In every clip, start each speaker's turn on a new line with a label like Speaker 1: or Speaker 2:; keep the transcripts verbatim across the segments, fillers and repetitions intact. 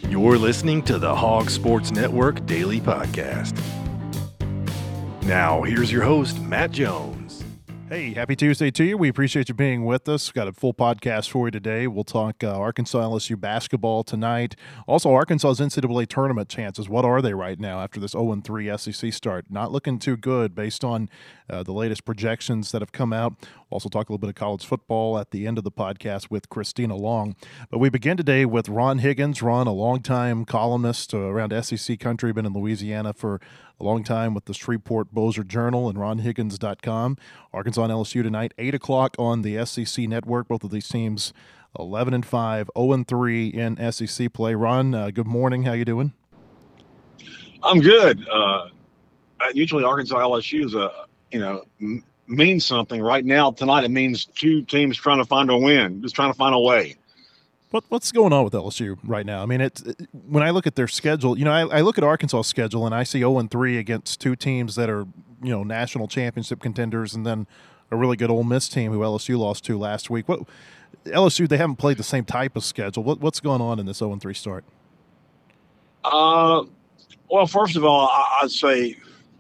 Speaker 1: You're listening to the Hog Sports Network Daily Podcast. Now, here's your host, Matt Jones.
Speaker 2: Hey, happy Tuesday to you. We appreciate you being with us. Got a full podcast for you today. We'll talk uh, Arkansas L S U basketball tonight. Also, Arkansas's N C double A tournament chances. What are they right now after this oh and three S E C start? Not looking too good based on uh, the latest projections that have come out. We'll also talk a little bit of college football at the end of the podcast with Christina Long. But we begin today with Ron Higgins. Ron, a longtime columnist uh, around S E C country, been in Louisiana for a long time with the Shreveport-Bossier Journal and ron higgins dot com. Arkansas and L S U tonight, eight o'clock on the S E C network. Both of these teams eleven and five, oh and three in S E C play. Ron, uh, good morning. How you doing?
Speaker 3: I'm good. Uh, usually Arkansas L S U is a, you know, m- means something. Right now, tonight, it means two teams trying to find a win, just trying to find a way.
Speaker 2: What what's going on with L S U right now? I mean, it's it, when I look at their schedule, you know, I, I look at Arkansas' schedule and I see oh and three against two teams that are, you know, national championship contenders, and then a really good Ole Miss team who L S U lost to last week. What L S U, they haven't played the same type of schedule. What what's going on in this oh and three start?
Speaker 3: Uh, well, first of all, I, I'd say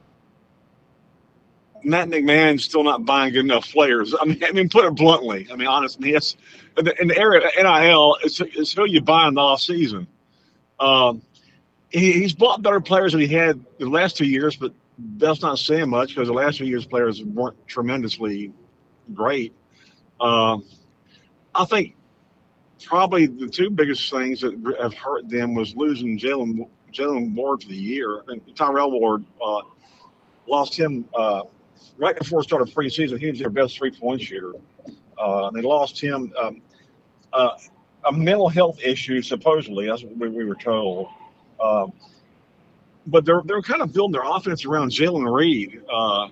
Speaker 3: Matt McMahon's still not buying good enough players. I mean, I mean, put it bluntly. I mean, honestly, it's in the, in the area of N I L, it's, it's who you buy in the off season. Um, he, he's bought better players than he had the last two years, but that's not saying much because the last two years' players weren't tremendously great. Um, I think probably the two biggest things that have hurt them was losing Jalen Jalen Ward for the year. And Tyrell Ward uh, lost him uh, right before the start of preseason. He was their best three-point shooter. Uh, they lost him. Um, uh, a mental health issue, supposedly. That's what we, we were told. Um, but they're they're kind of building their offense around Jalen Reed, uh,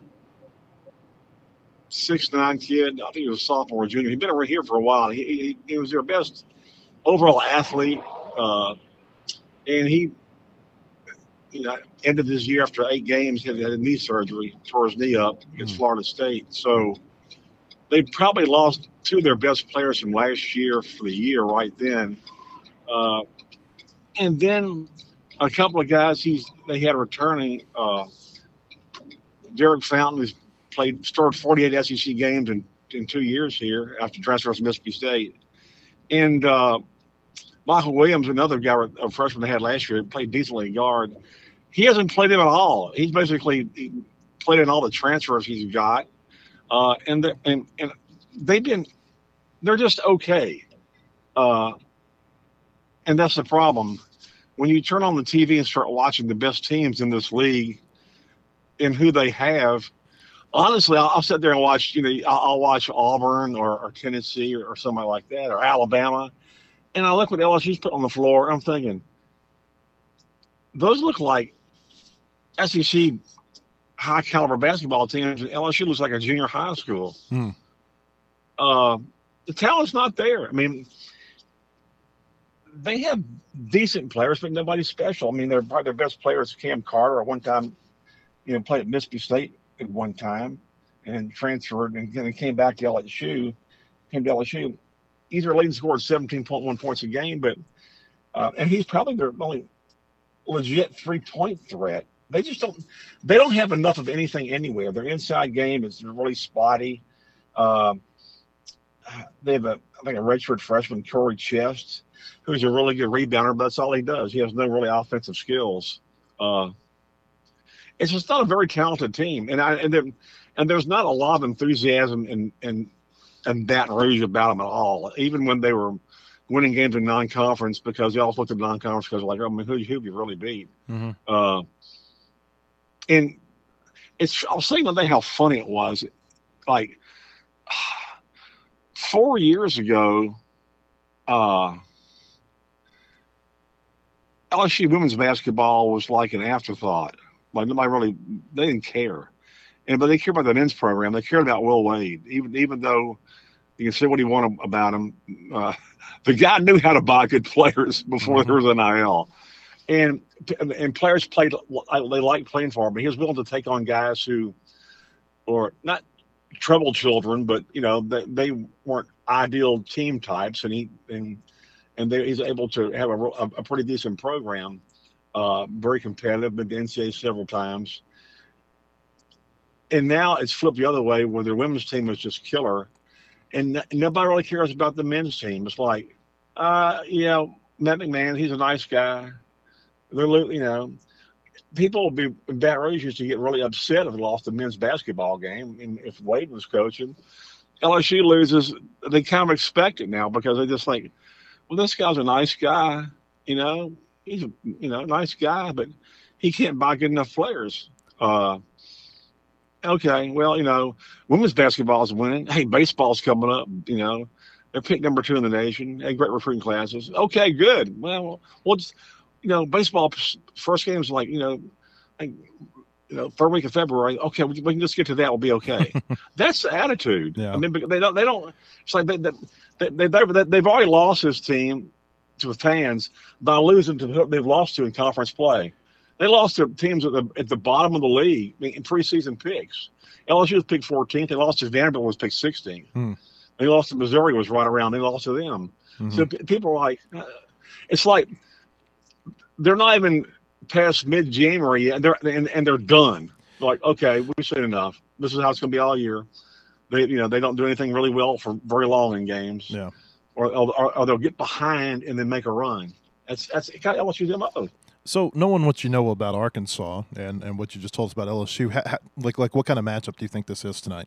Speaker 3: six nine kid. I think he was a sophomore or junior. He'd been around here for a while. He he, he was their best overall athlete, uh, and he, you know, ended this year after eight games. He had, had a knee surgery, tore his knee up against mm. Florida State. So they probably lost two of their best players from last year for the year right then. Uh, and then a couple of guys he's they had returning. Uh, Derek Fountain, who's played, started forty-eight S E C games in, in two years here after transfer from Mississippi State. And uh, Michael Williams, another guy, a freshman they had last year, played decently guard. He hasn't played him at all. He's basically he played in all the transfers he's got. Uh, and, and and they've been, they're just okay. Uh, and that's the problem. When you turn on the T V and start watching the best teams in this league and who they have, honestly, I'll, I'll sit there and watch, you know, I'll, I'll watch Auburn or, or Tennessee or, or somebody like that, or Alabama. And I look what L S U's put on the floor. And I'm thinking, those look like S E C high caliber basketball teams, and L S U looks like a junior high school. Hmm. Uh, the talent's not there. I mean, they have decent players, but nobody's special. I mean, they're probably their best players, Cam Carter, at one time, you know, played at Mississippi State at one time and transferred and then came back to L S U. Came to L S U. He's their leading scorer, seventeen point one points a game, but uh, and he's probably their only legit three-point threat. They just don't. They don't have enough of anything anywhere. Their inside game is really spotty. Um, they have a, I think, a redshirt freshman, Corey Chest, who's a really good rebounder, but that's all he does. He has no really offensive skills. Uh, it's just not a very talented team, and I and there, and there's not a lot of enthusiasm and and and Baton Rouge about them at all. Even when they were winning games in non-conference, because they all looked at non-conference because like, oh, I mean, who who you really beat? Mm-hmm. Uh, and it's I was saying today how funny it was. Like four years ago, uh, L S U women's basketball was like an afterthought. Like nobody really, they didn't care. And but they care about the men's program. They cared about Will Wade, even even though you can say what you want about him. Uh, the guy knew how to buy good players before mm-hmm. there was N I L, and and players played. They liked playing for him, but he was willing to take on guys who, or not trouble children, but you know they, they weren't ideal team types, and he and and they, he's able to have a, a, a pretty decent program, uh, very competitive, been to N C A A several times. And now it's flipped the other way where their women's team is just killer, and n- nobody really cares about the men's team. It's like, uh, you know, Matt McMahon, he's a nice guy. They're, lo- you know, people would be in Baton Rouge used to get really upset if they lost the men's basketball game, and if Wade was coaching. L S U loses, they kind of expect it now because they just think, well, this guy's a nice guy, you know, he's a you know nice guy, but he can't buy good enough players. Uh, okay, well, you know, women's basketball is winning. Hey, baseball's coming up. You know, they're picked number two in the nation. Hey, great recruiting classes. Okay, good. Well, we'll just, you know, baseball first game's like you know, like, you know, third week of February. Okay, we, we can just get to that. We'll be okay. That's the attitude.
Speaker 2: Yeah.
Speaker 3: I mean, they don't. They don't. It's like they, they, they, they, they've already lost this team to the fans by losing to who they've lost to in conference play. They lost to teams at the at the bottom of the league in preseason picks. L S U was picked fourteenth. They lost to Vanderbilt, was picked sixteenth.
Speaker 2: Hmm.
Speaker 3: They lost to Missouri, was right around. They lost to them.
Speaker 2: Mm-hmm.
Speaker 3: So p- people are like, uh, it's like they're not even past mid-January yet, and they're and, and they're done. They're like, okay, we've seen enough. This is how it's going to be all year. They, you know, they don't do anything really well for very long in games.
Speaker 2: Yeah.
Speaker 3: Or, or, or they'll get behind and then make a run. That's that's kind of L S U's M O.
Speaker 2: So, knowing what you know about Arkansas and, and what you just told us about L S U, ha, ha, like like what kind of matchup do you think this is tonight?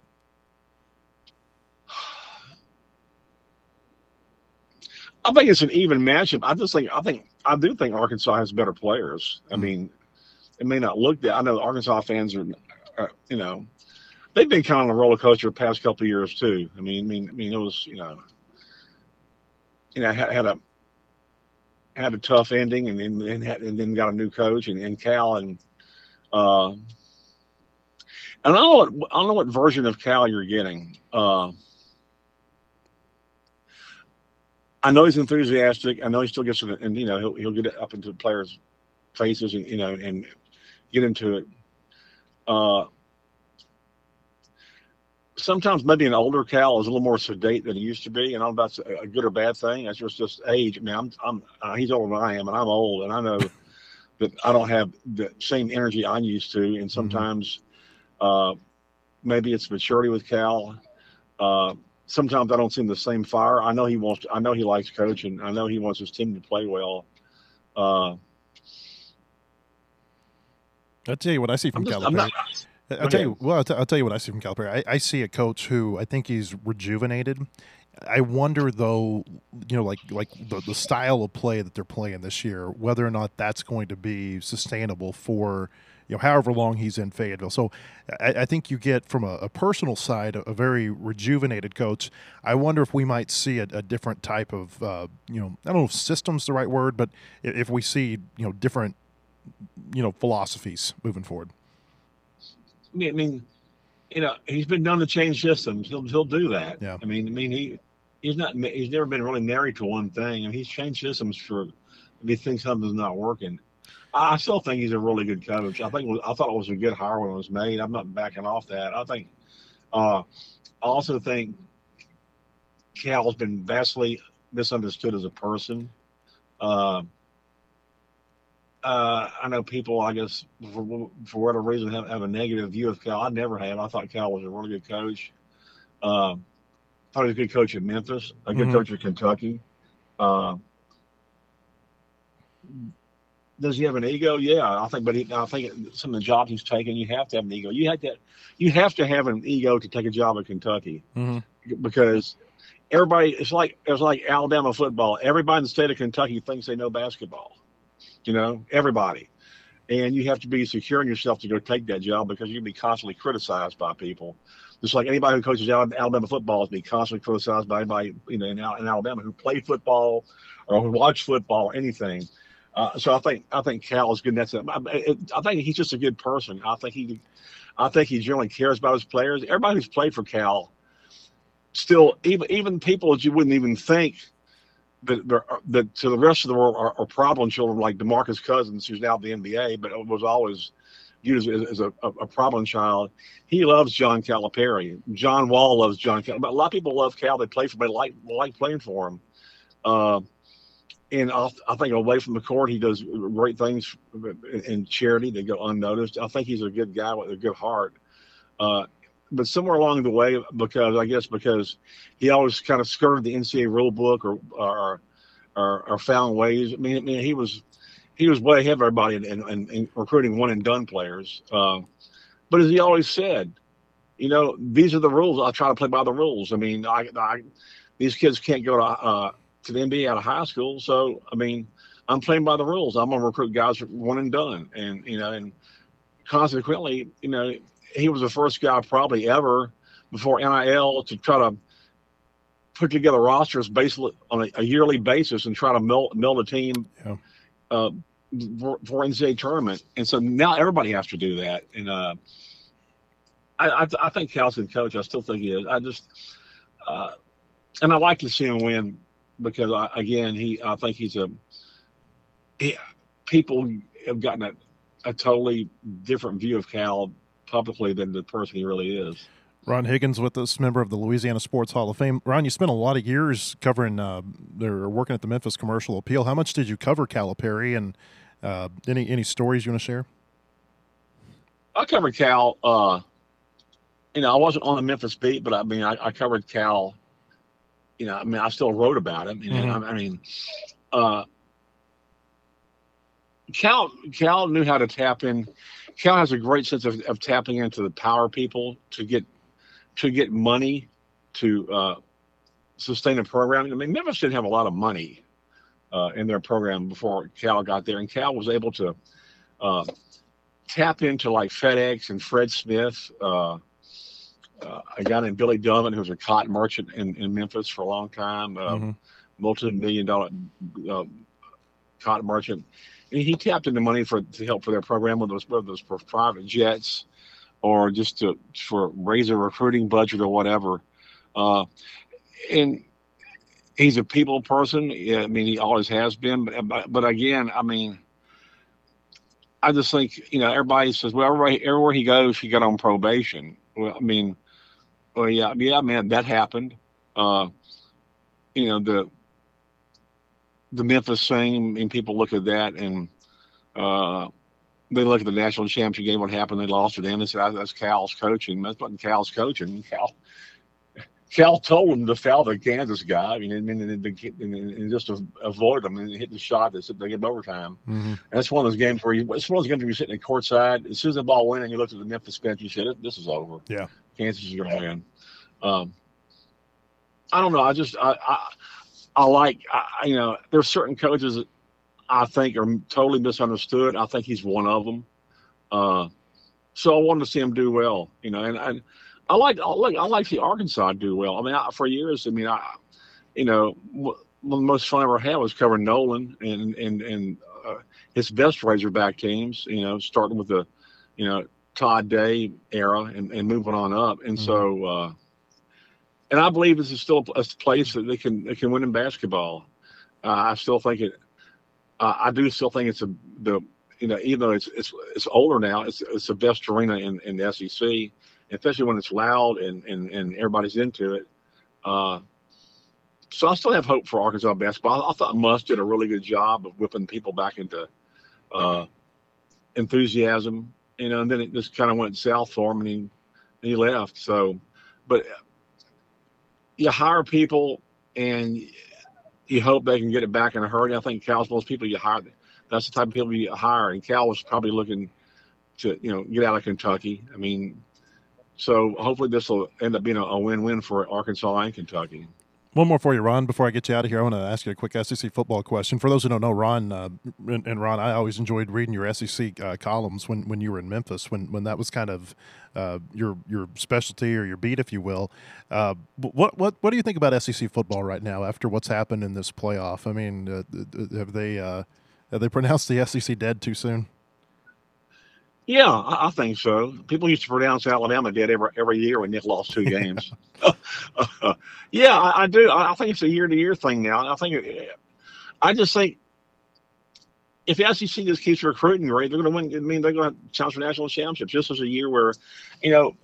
Speaker 3: I think it's an even matchup. I just think I think I do think Arkansas has better players. I mean, it may not look that. I know Arkansas fans are, are you know, they've been kind of on a roller coaster the past couple of years too. I mean, I mean, I mean, it was you know, you know, had, had a had a tough ending, and then and, had, and then got a new coach and, and Cal and uh, and I don't know what I don't know what version of Cal you're getting. Uh, I know he's enthusiastic. I know he still gets it, and you know he'll he'll get it up into players' faces and you know and get into it. Uh, sometimes maybe an older Cal is a little more sedate than he used to be, and I don't know if that's a good or bad thing. That's just just age. I mean, I'm I'm uh, he's older than I am, and I'm old, and I know that I don't have the same energy I'm used to, and sometimes uh, maybe it's maturity with Cal. Uh, sometimes I don't see the same fire. I know he wants. To, I know he likes coaching. I know he wants his team to play well. Uh,
Speaker 2: I'll tell you what I see from
Speaker 3: I'm just,
Speaker 2: Calipari.
Speaker 3: I'm not,
Speaker 2: I'll tell you. Well, I'll, t- I'll tell you what I see from Calipari. I, I see a coach who I think he's rejuvenated. I wonder though, you know, like like the, the style of play that they're playing this year, whether or not that's going to be sustainable for, you know, however long he's in Fayetteville. So I, I think you get from a, a personal side a, a very rejuvenated coach. I wonder if we might see a, a different type of, uh, you know, I don't know if system's the right word, but if we see, you know, different, you know, philosophies moving forward.
Speaker 3: I mean, you know, he's been known to change systems. He'll he'll do that.
Speaker 2: Yeah.
Speaker 3: I mean, I mean he he's not he's never been really married to one thing, and he's changed systems for if he thinks something's not working. I still think he's a really good coach. I think I thought it was a good hire when it was made. I'm not backing off that. I think uh, I also think Cal's been vastly misunderstood as a person. Uh, Uh, I know people, I guess, for, for whatever reason, have, have a negative view of Cal. I never had. I thought Cal was a really good coach. Uh, thought he was a good coach at Memphis, a good
Speaker 2: Mhm.
Speaker 3: coach at Kentucky. Uh, does he have an ego? Yeah, I think. But he, I think some of the jobs he's taken, you have to have an ego. You have to, you have to have an ego to take a job at Kentucky
Speaker 2: Mm-hmm.
Speaker 3: because everybody. It's like it's like Alabama football. Everybody in the state of Kentucky thinks they know basketball. You know, everybody. And you have to be secure in yourself to go take that job because you'll be constantly criticized by people. Just like anybody who coaches Alabama football is being constantly criticized by anybody, you know, in, in Alabama who played football or who watched football or anything. Uh, so I think I think Cal is good. That's it. I think he's just a good person. I think he, I think he generally cares about his players. Everybody who's played for Cal, still even even people that you wouldn't even think. That, that to the rest of the world are, are problem children like DeMarcus Cousins, who's now in the N B A, but was always viewed as, as a, a problem child. He loves John Calipari. John Wall loves John Calipari. But a lot of people love Cal. They play for him. They like, like playing for him. Uh, and I, I think away from the court, he does great things in, in charity that go unnoticed. I think he's a good guy with a good heart. Uh, but somewhere along the way, because I guess because he always kind of skirted the N C double A rule book or or or, or found ways. I mean, I mean, he was he was way ahead of everybody in, in, in recruiting one and done players. Uh, but as he always said, you know, these are the rules. I try to play by the rules. I mean, I, I these kids can't go to uh, to the N B A out of high school, so I mean, I'm playing by the rules. I'm gonna recruit guys one and done, and you know, and consequently, you know, he was the first guy probably ever before N I L to try to put together rosters based on a, a yearly basis and try to meld, meld a team
Speaker 2: Yeah.
Speaker 3: uh, for, for N C double A tournament. And so now everybody has to do that. And uh, I, I, I think Cal's a good coach. I still think he is. I just uh, and I like to see him win because I, again, he I think he's a he, people have gotten a, a totally different view of Cal publicly than the person he really is.
Speaker 2: Ron Higgins with us, member of the Louisiana Sports Hall of Fame. Ron, you spent a lot of years covering, uh, or working at the Memphis Commercial Appeal. How much did you cover Calipari, and uh, any any stories you want to share?
Speaker 3: I covered Cal. Uh, you know, I wasn't on the Memphis beat, but I mean, I, I covered Cal. You know, I mean, I still wrote about him. You know,
Speaker 2: Mm-hmm.
Speaker 3: I, I mean, uh, Cal Cal knew how to tap in. Cal has a great sense of, of tapping into the power people to get to get money to uh, sustain a program. I mean, Memphis didn't have a lot of money uh, in their program before Cal got there, and Cal was able to uh, tap into like FedEx and Fred Smith, uh, uh, a guy named Billy Dunn, who was a cotton merchant in, in Memphis for a long time, uh,
Speaker 2: Mm-hmm.
Speaker 3: multi-million dollar uh, cotton merchant. And he tapped into money for to help for their program, whether it was, whether it was for private jets or just to for raise a recruiting budget or whatever. Uh, and he's a people person. Yeah, I mean, he always has been. But, but, but again, I mean, I just think, you know, everybody says, well, everybody, everywhere he goes, he got on probation. Well, I mean, well, yeah, yeah, man, that happened. Uh, you know, the the Memphis thing, I mean, people look at that and uh, they look at the national championship game, what happened, they lost to them. They said, that's Cal's coaching. That's not Cal's coaching. Cal, Cal told them to foul the Kansas guy. I mean, and, and, and, and, and just to avoid them and hit the shot that they get overtime.
Speaker 2: Mm-hmm.
Speaker 3: And that's one of those games where you, it's one of those games where you're sitting at courtside. As soon as the ball went and you looked at the Memphis bench, you said, this is over.
Speaker 2: Yeah.
Speaker 3: Kansas is going to win. Um, I don't know. I just, I, I, I like, I, you know, there's certain coaches that I think are totally misunderstood. I think he's one of them. Uh, so I wanted to see him do well, you know, and, and I like, I like, I like to see Arkansas do well. I mean, I, for years, I mean, I, you know, one of the most fun I ever had was covering Nolan and, and, and uh, his best Razorback teams, you know, starting with the, you know, Todd Day era and, and moving on up. And
Speaker 2: Mm-hmm.
Speaker 3: so, uh, and I believe this is still a place that they can, they can win in basketball. Uh, I still think it, uh, I do still think it's a, the, you know, even though it's, it's, it's older now, it's, it's the best arena in, in the S E C, especially when it's loud and, and, and everybody's into it. Uh, so I still have hope for Arkansas basketball. I thought Muss did a really good job of whipping people back into uh, enthusiasm, you know, and then it just kind of went south for him and he, and he left. So, but you hire people and you hope they can get it back in a hurry. I think Cal's most people you hire. That's the type of people you hire. And Cal was probably looking to, you know, get out of Kentucky. I mean, so hopefully this will end up being a, a win-win for Arkansas and Kentucky.
Speaker 2: One more for you, Ron. Before I get you out of here, I want to ask you a quick S E C football question. For those who don't know, Ron, uh, and, and Ron, I always enjoyed reading your S E C uh, columns when, when you were in Memphis, when when that was kind of uh, your your specialty or your beat, if you will. Uh, what what what do you think about S E C football right now after what's happened in this playoff? I mean, uh, have they uh, have they pronounced the S E C dead too soon?
Speaker 3: Yeah, I, I think so. People used to pronounce Alabama dead every every year when Nick lost two games. uh, yeah, I, I do. I, I think it's a year-to-year thing now. I think. It, I just think if the S E C just keeps recruiting great, they're going to win. I mean, they're going to challenge for national championships. This was a year where, you know,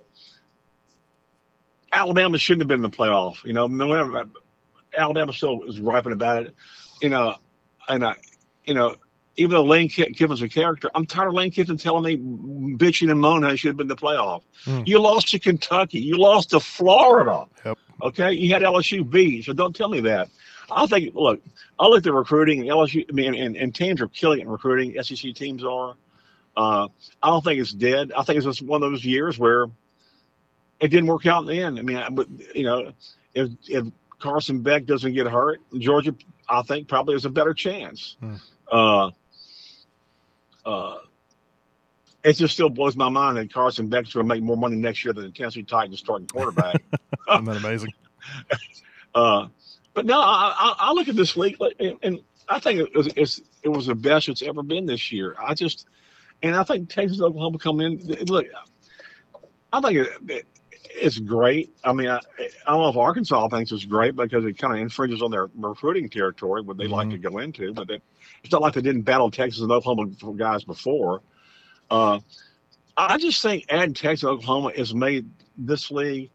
Speaker 3: Alabama shouldn't have been in the playoff. You know, no, Alabama still is griping about it. You know, and I, you know, even though Lane Kiffin's a character, I'm tired of Lane Kiffin telling me, bitching and moaning, I should have been in the playoff. Mm. You lost to Kentucky. You lost to Florida.
Speaker 2: Yep.
Speaker 3: Okay, you had L S U beat, so don't tell me that. I think, look, I look at recruiting, and L S U, I mean, and, and teams are killing it in recruiting. S E C teams are. Uh, I don't think it's dead. I think it's just one of those years where it didn't work out in the end. I mean, but you know, if if Carson Beck doesn't get hurt, Georgia, I think probably has a better chance. Hmm. Uh, uh, it just still blows my mind that Carson Beck's going to make more money next year than the Tennessee Titans starting quarterback.
Speaker 2: Isn't that amazing?
Speaker 3: uh, but no, I, I, I look at this league, and, and I think it was it's, it was the best it's ever been this year. I just, and I think Texas, Oklahoma come in. Look, I think it, it, it's great. I mean, I, I don't know if Arkansas thinks it's great because it kind of infringes on their recruiting territory, what they mm-hmm. like to go into. But they, it's not like they didn't battle Texas and Oklahoma guys before. Uh, I just think adding Texas and Oklahoma has made this league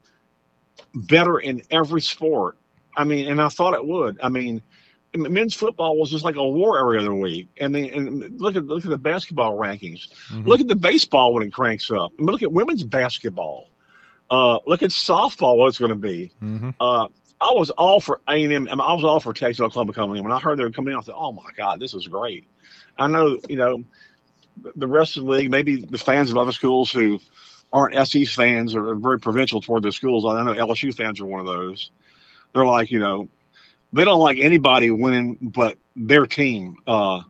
Speaker 3: better in every sport. I mean, and I thought it would. I mean, men's football was just like a war every other week. And, they, and look at look at the basketball rankings. Mm-hmm. Look at the baseball when it cranks up. I mean, look at women's basketball. Uh, look at softball, what it's going to be. Mm-hmm. Uh, I was all for A and M. I, mean, I was all for Texas and Oklahoma coming in. When I heard they were coming in, I thought, oh, my God, this is great. I know, you know, the rest of the league, maybe the fans of other schools who aren't S E C fans or are very provincial toward their schools. I know L S U fans are one of those. They're like, you know, they don't like anybody winning but their team. Uh,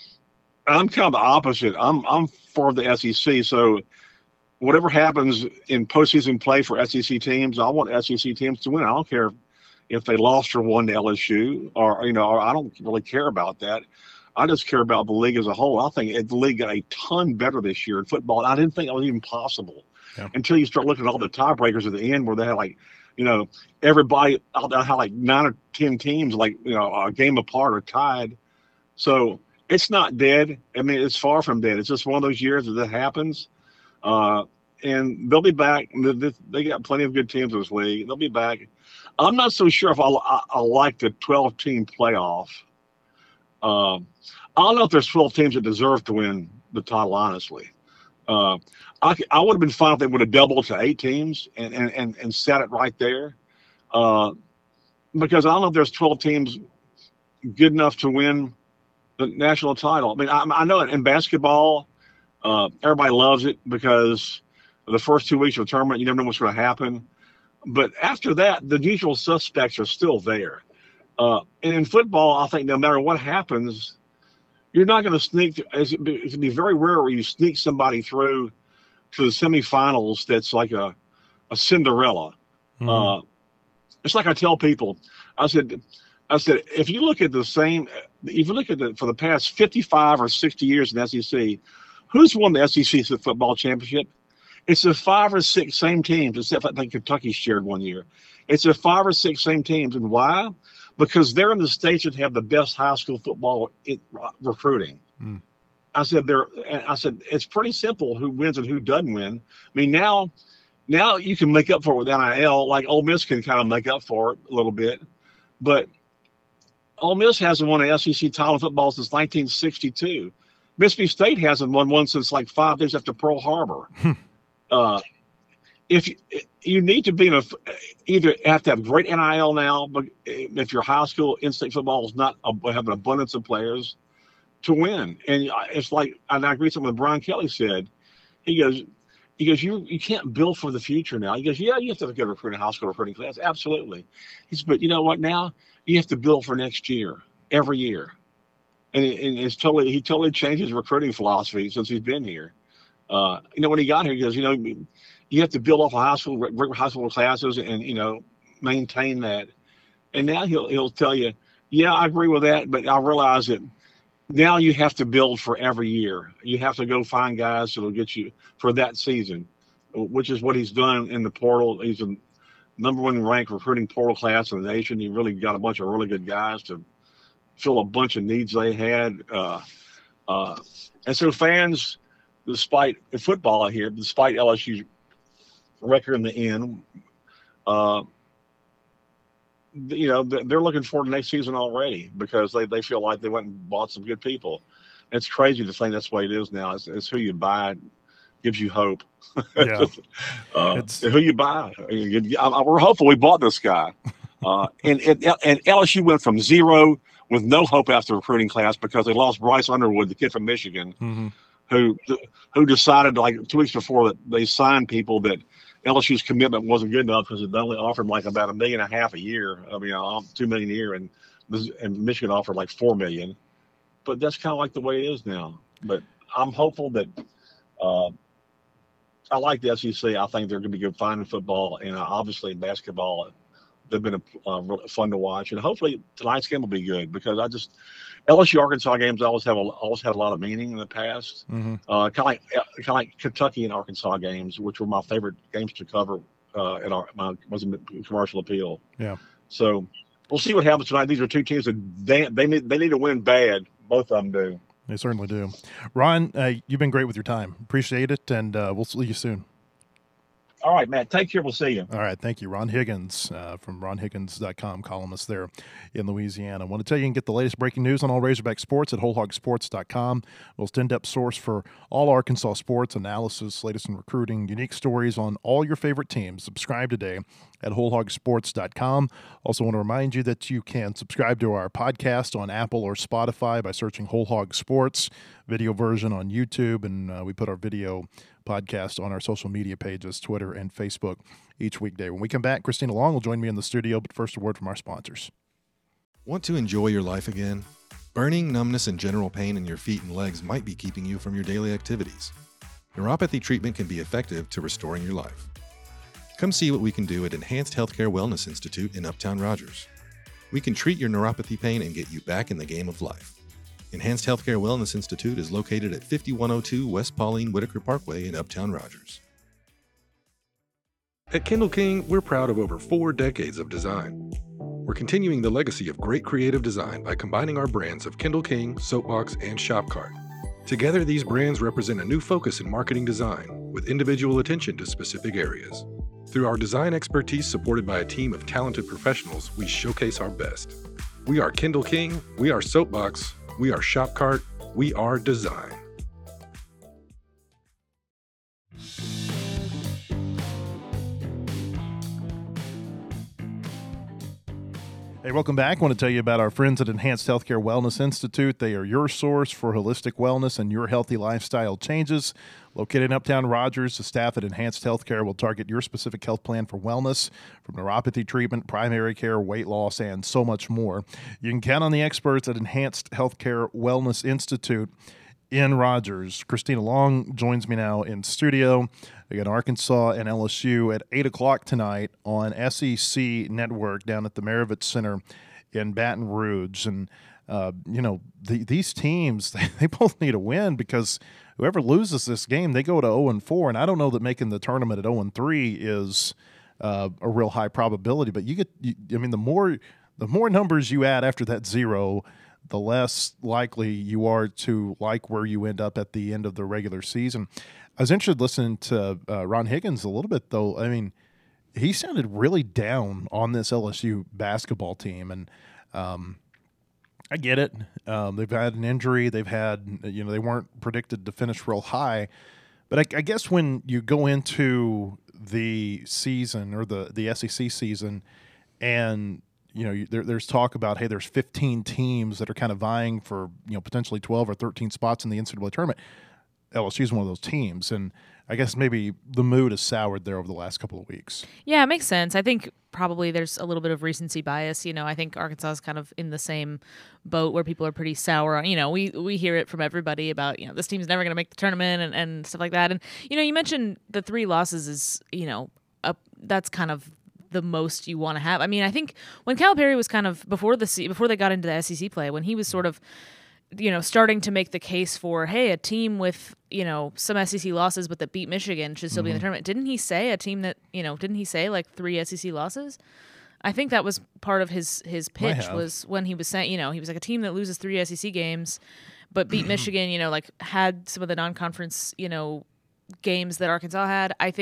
Speaker 3: I'm kind of the opposite. I'm I'm for the S E C. So whatever happens in postseason play for S E C teams, I want S E C teams to win. I don't care if they lost or won to L S U, or you know, or I don't really care about that. I just care about the league as a whole. I think the league got a ton better this year in football. I didn't think that was even possible yeah. until you start looking at all the tiebreakers at the end where they had like, you know, everybody had like nine or ten teams, like, you know, a game apart or tied. So it's not dead. I mean, it's far from dead. It's just one of those years that that happens. Uh, and they'll be back. They got plenty of good teams in this league. They'll be back. I'm not so sure if I, I, I like the twelve-team playoff. Uh, I don't know if there's twelve teams that deserve to win the title, honestly. Uh, I, I would have been fine if they would have doubled to eight teams and, and, and, and set it right there. Uh, because I don't know if there's twelve teams good enough to win the national title. I mean, I, I know in basketball, uh, everybody loves it because the first two weeks of the tournament, you never know what's going to happen. But after that, the usual suspects are still there. Uh, and in football, I think no matter what happens, you're not going to sneak. It's going to be very rare where you sneak somebody through to the semifinals that's like a, a Cinderella. Mm-hmm. Uh, it's like I tell people, I said, I said, if you look at the same, if you look at the, for the past fifty-five or sixty years in the S E C, who's won the S E C football championship? It's the five or six same teams, except I think Kentucky shared one year. It's the five or six same teams. And why? Because they're in the states that have the best high school football it, uh, recruiting. Mm. I said they're. I said it's pretty simple who wins and who doesn't win. I mean now, now you can make up for it with N I L. Like Ole Miss can kind of make up for it a little bit, but Ole Miss hasn't won an S E C title in football since nineteen sixty-two. Mississippi State hasn't won one since like five days after Pearl Harbor. uh, if you, you need to be in a, either have to have great N I L now, but if your high school in-state football is not a, have an abundance of players to win, and it's like, and I agree with something Brian Kelly said. He goes, he goes, you you can't build for the future now. He goes, yeah, you have to have a good recruiting, high school recruiting class, absolutely. He said, but you know what? Now you have to build for next year, every year, and, it, and it's totally he totally changed his recruiting philosophy since he's been here. Uh, you know, when he got here, he goes, you know, you have to build off of high school, high school classes, and you know, maintain that. And now he'll he'll tell you, yeah, I agree with that, but I realize that now you have to build for every year. You have to go find guys that'll get you for that season, which is what he's done in the portal. He's a number one ranked recruiting portal class in the nation. He really got a bunch of really good guys to fill a bunch of needs they had. Uh, uh, and so fans, despite football here, despite L S U's record in the end, uh, you know, they're looking forward to next season already because they, they feel like they went and bought some good people. It's crazy to think that's the way it is now. It's, it's who you buy gives you hope.
Speaker 2: Yeah,
Speaker 3: uh,
Speaker 2: it's
Speaker 3: who you buy. I- I- We're hopeful we bought this guy. Uh, and, and and L S U went from zero with no hope after the recruiting class because they lost Bryce Underwood, the kid from Michigan,
Speaker 2: mhm.
Speaker 3: who who decided like two weeks before that they signed people that L S U's commitment wasn't good enough because they only offered like about a million and a half a year. I mean, uh, two million a year, and and Michigan offered like four million. But that's kind of like the way it is now. But I'm hopeful that uh, I like the S E C. I think they're going to be good fine in football and uh, obviously in basketball. They've been uh, really fun to watch, and hopefully tonight's game will be good because I just L S U Arkansas games always have a, always had a lot of meaning in the past.
Speaker 2: Mm-hmm.
Speaker 3: Uh, kind of like kind of like Kentucky and Arkansas games, which were my favorite games to cover uh, at our my was a commercial appeal.
Speaker 2: Yeah.
Speaker 3: So we'll see what happens tonight. These are two teams that they they need they need to win bad. Both of them do.
Speaker 2: They certainly do. Ron, uh, you've been great with your time. Appreciate it, and uh, we'll see you soon.
Speaker 3: All right, Matt. Take care. We'll see you.
Speaker 2: All right. Thank you. Ron Higgins uh, from ron higgins dot com, columnist there in Louisiana. I want to tell you, you can get the latest breaking news on all Razorback sports at whole hog sports dot com. Most in-depth source for all Arkansas sports, analysis, latest in recruiting, unique stories on all your favorite teams. Subscribe today at whole hog sports dot com. Also want to remind you that you can subscribe to our podcast on Apple or Spotify by searching Whole Hog Sports, video version on YouTube, and uh, we put our video podcast on our social media pages, Twitter and Facebook, each weekday. When we come back, Christina Long will join me in the studio, but first a word from our sponsors.
Speaker 4: Want to enjoy your life again? Burning, numbness, and general pain in your feet and legs might be keeping you from your daily activities. Neuropathy treatment can be effective to restoring your life. Come see what we can do at Enhanced Healthcare Wellness Institute in Uptown Rogers. We can treat your neuropathy pain and get you back in the game of life. Enhanced Healthcare Wellness Institute is located at fifty-one oh two West Pauline Whitaker Parkway in Uptown Rogers.
Speaker 5: At Kindle King, we're proud of over four decades of design. We're continuing the legacy of great creative design by combining our brands of Kindle King, Soapbox, and Shopcart. Together, these brands represent a new focus in marketing design, with individual attention to specific areas. Through our design expertise supported by a team of talented professionals, we showcase our best. We are Kindle King, we are Soapbox, we are Shopcart, we are design.
Speaker 2: Hey, welcome back. I want to tell you about our friends at Enhanced Healthcare Wellness Institute. They are your source for holistic wellness and your healthy lifestyle changes. Located in Uptown Rogers, the staff at Enhanced Healthcare will target your specific health plan for wellness, from neuropathy treatment, primary care, weight loss, and so much more. You can count on the experts at Enhanced Healthcare Wellness Institute in Rogers. Christina Long joins me now in studio. Again, Arkansas and L S U at eight o'clock tonight on S E C Network down at the Maravich Center in Baton Rouge. And, uh, you know, the, these teams, they, they both need a win because whoever loses this game, they go to oh and four. And I don't know that making the tournament at oh and three is uh, a real high probability. But you get, you, I mean, the more the more numbers you add after that zero, the less likely you are to like where you end up at the end of the regular season. I was interested listening to uh, Ron Higgins a little bit, though. I mean, he sounded really down on this L S U basketball team, and um, I get it. Um, they've had an injury. They've had, you know, they weren't predicted to finish real high. But I, I guess when you go into the season or the, the S E C season and you know, there, there's talk about, hey, there's fifteen teams that are kind of vying for, you know, potentially twelve or thirteen spots in the N C double A tournament. L S U is one of those teams, and I guess maybe the mood has soured there over the last couple of weeks.
Speaker 6: Yeah, it makes sense. I think probably there's a little bit of recency bias. You know, I think Arkansas is kind of in the same boat where people are pretty sour. You know, we we hear it from everybody about, you know, this team's never going to make the tournament and, and stuff like that. And, you know, you mentioned the three losses is, you know, a, that's kind of the most you want to have. I mean, I think when Calipari was kind of before the before they got into the S E C play, when he was sort of, you know, starting to make the case for, hey, a team with, you know, some S E C losses but that beat Michigan should still mm-hmm. be in the tournament. Didn't he say a team that, you know, didn't he say like three S E C losses? I think that was part of his his pitch was when he was saying, you know, he was like a team that loses three S E C games but beat Michigan, you know, like had some of the non-conference, you know, games that Arkansas had. I think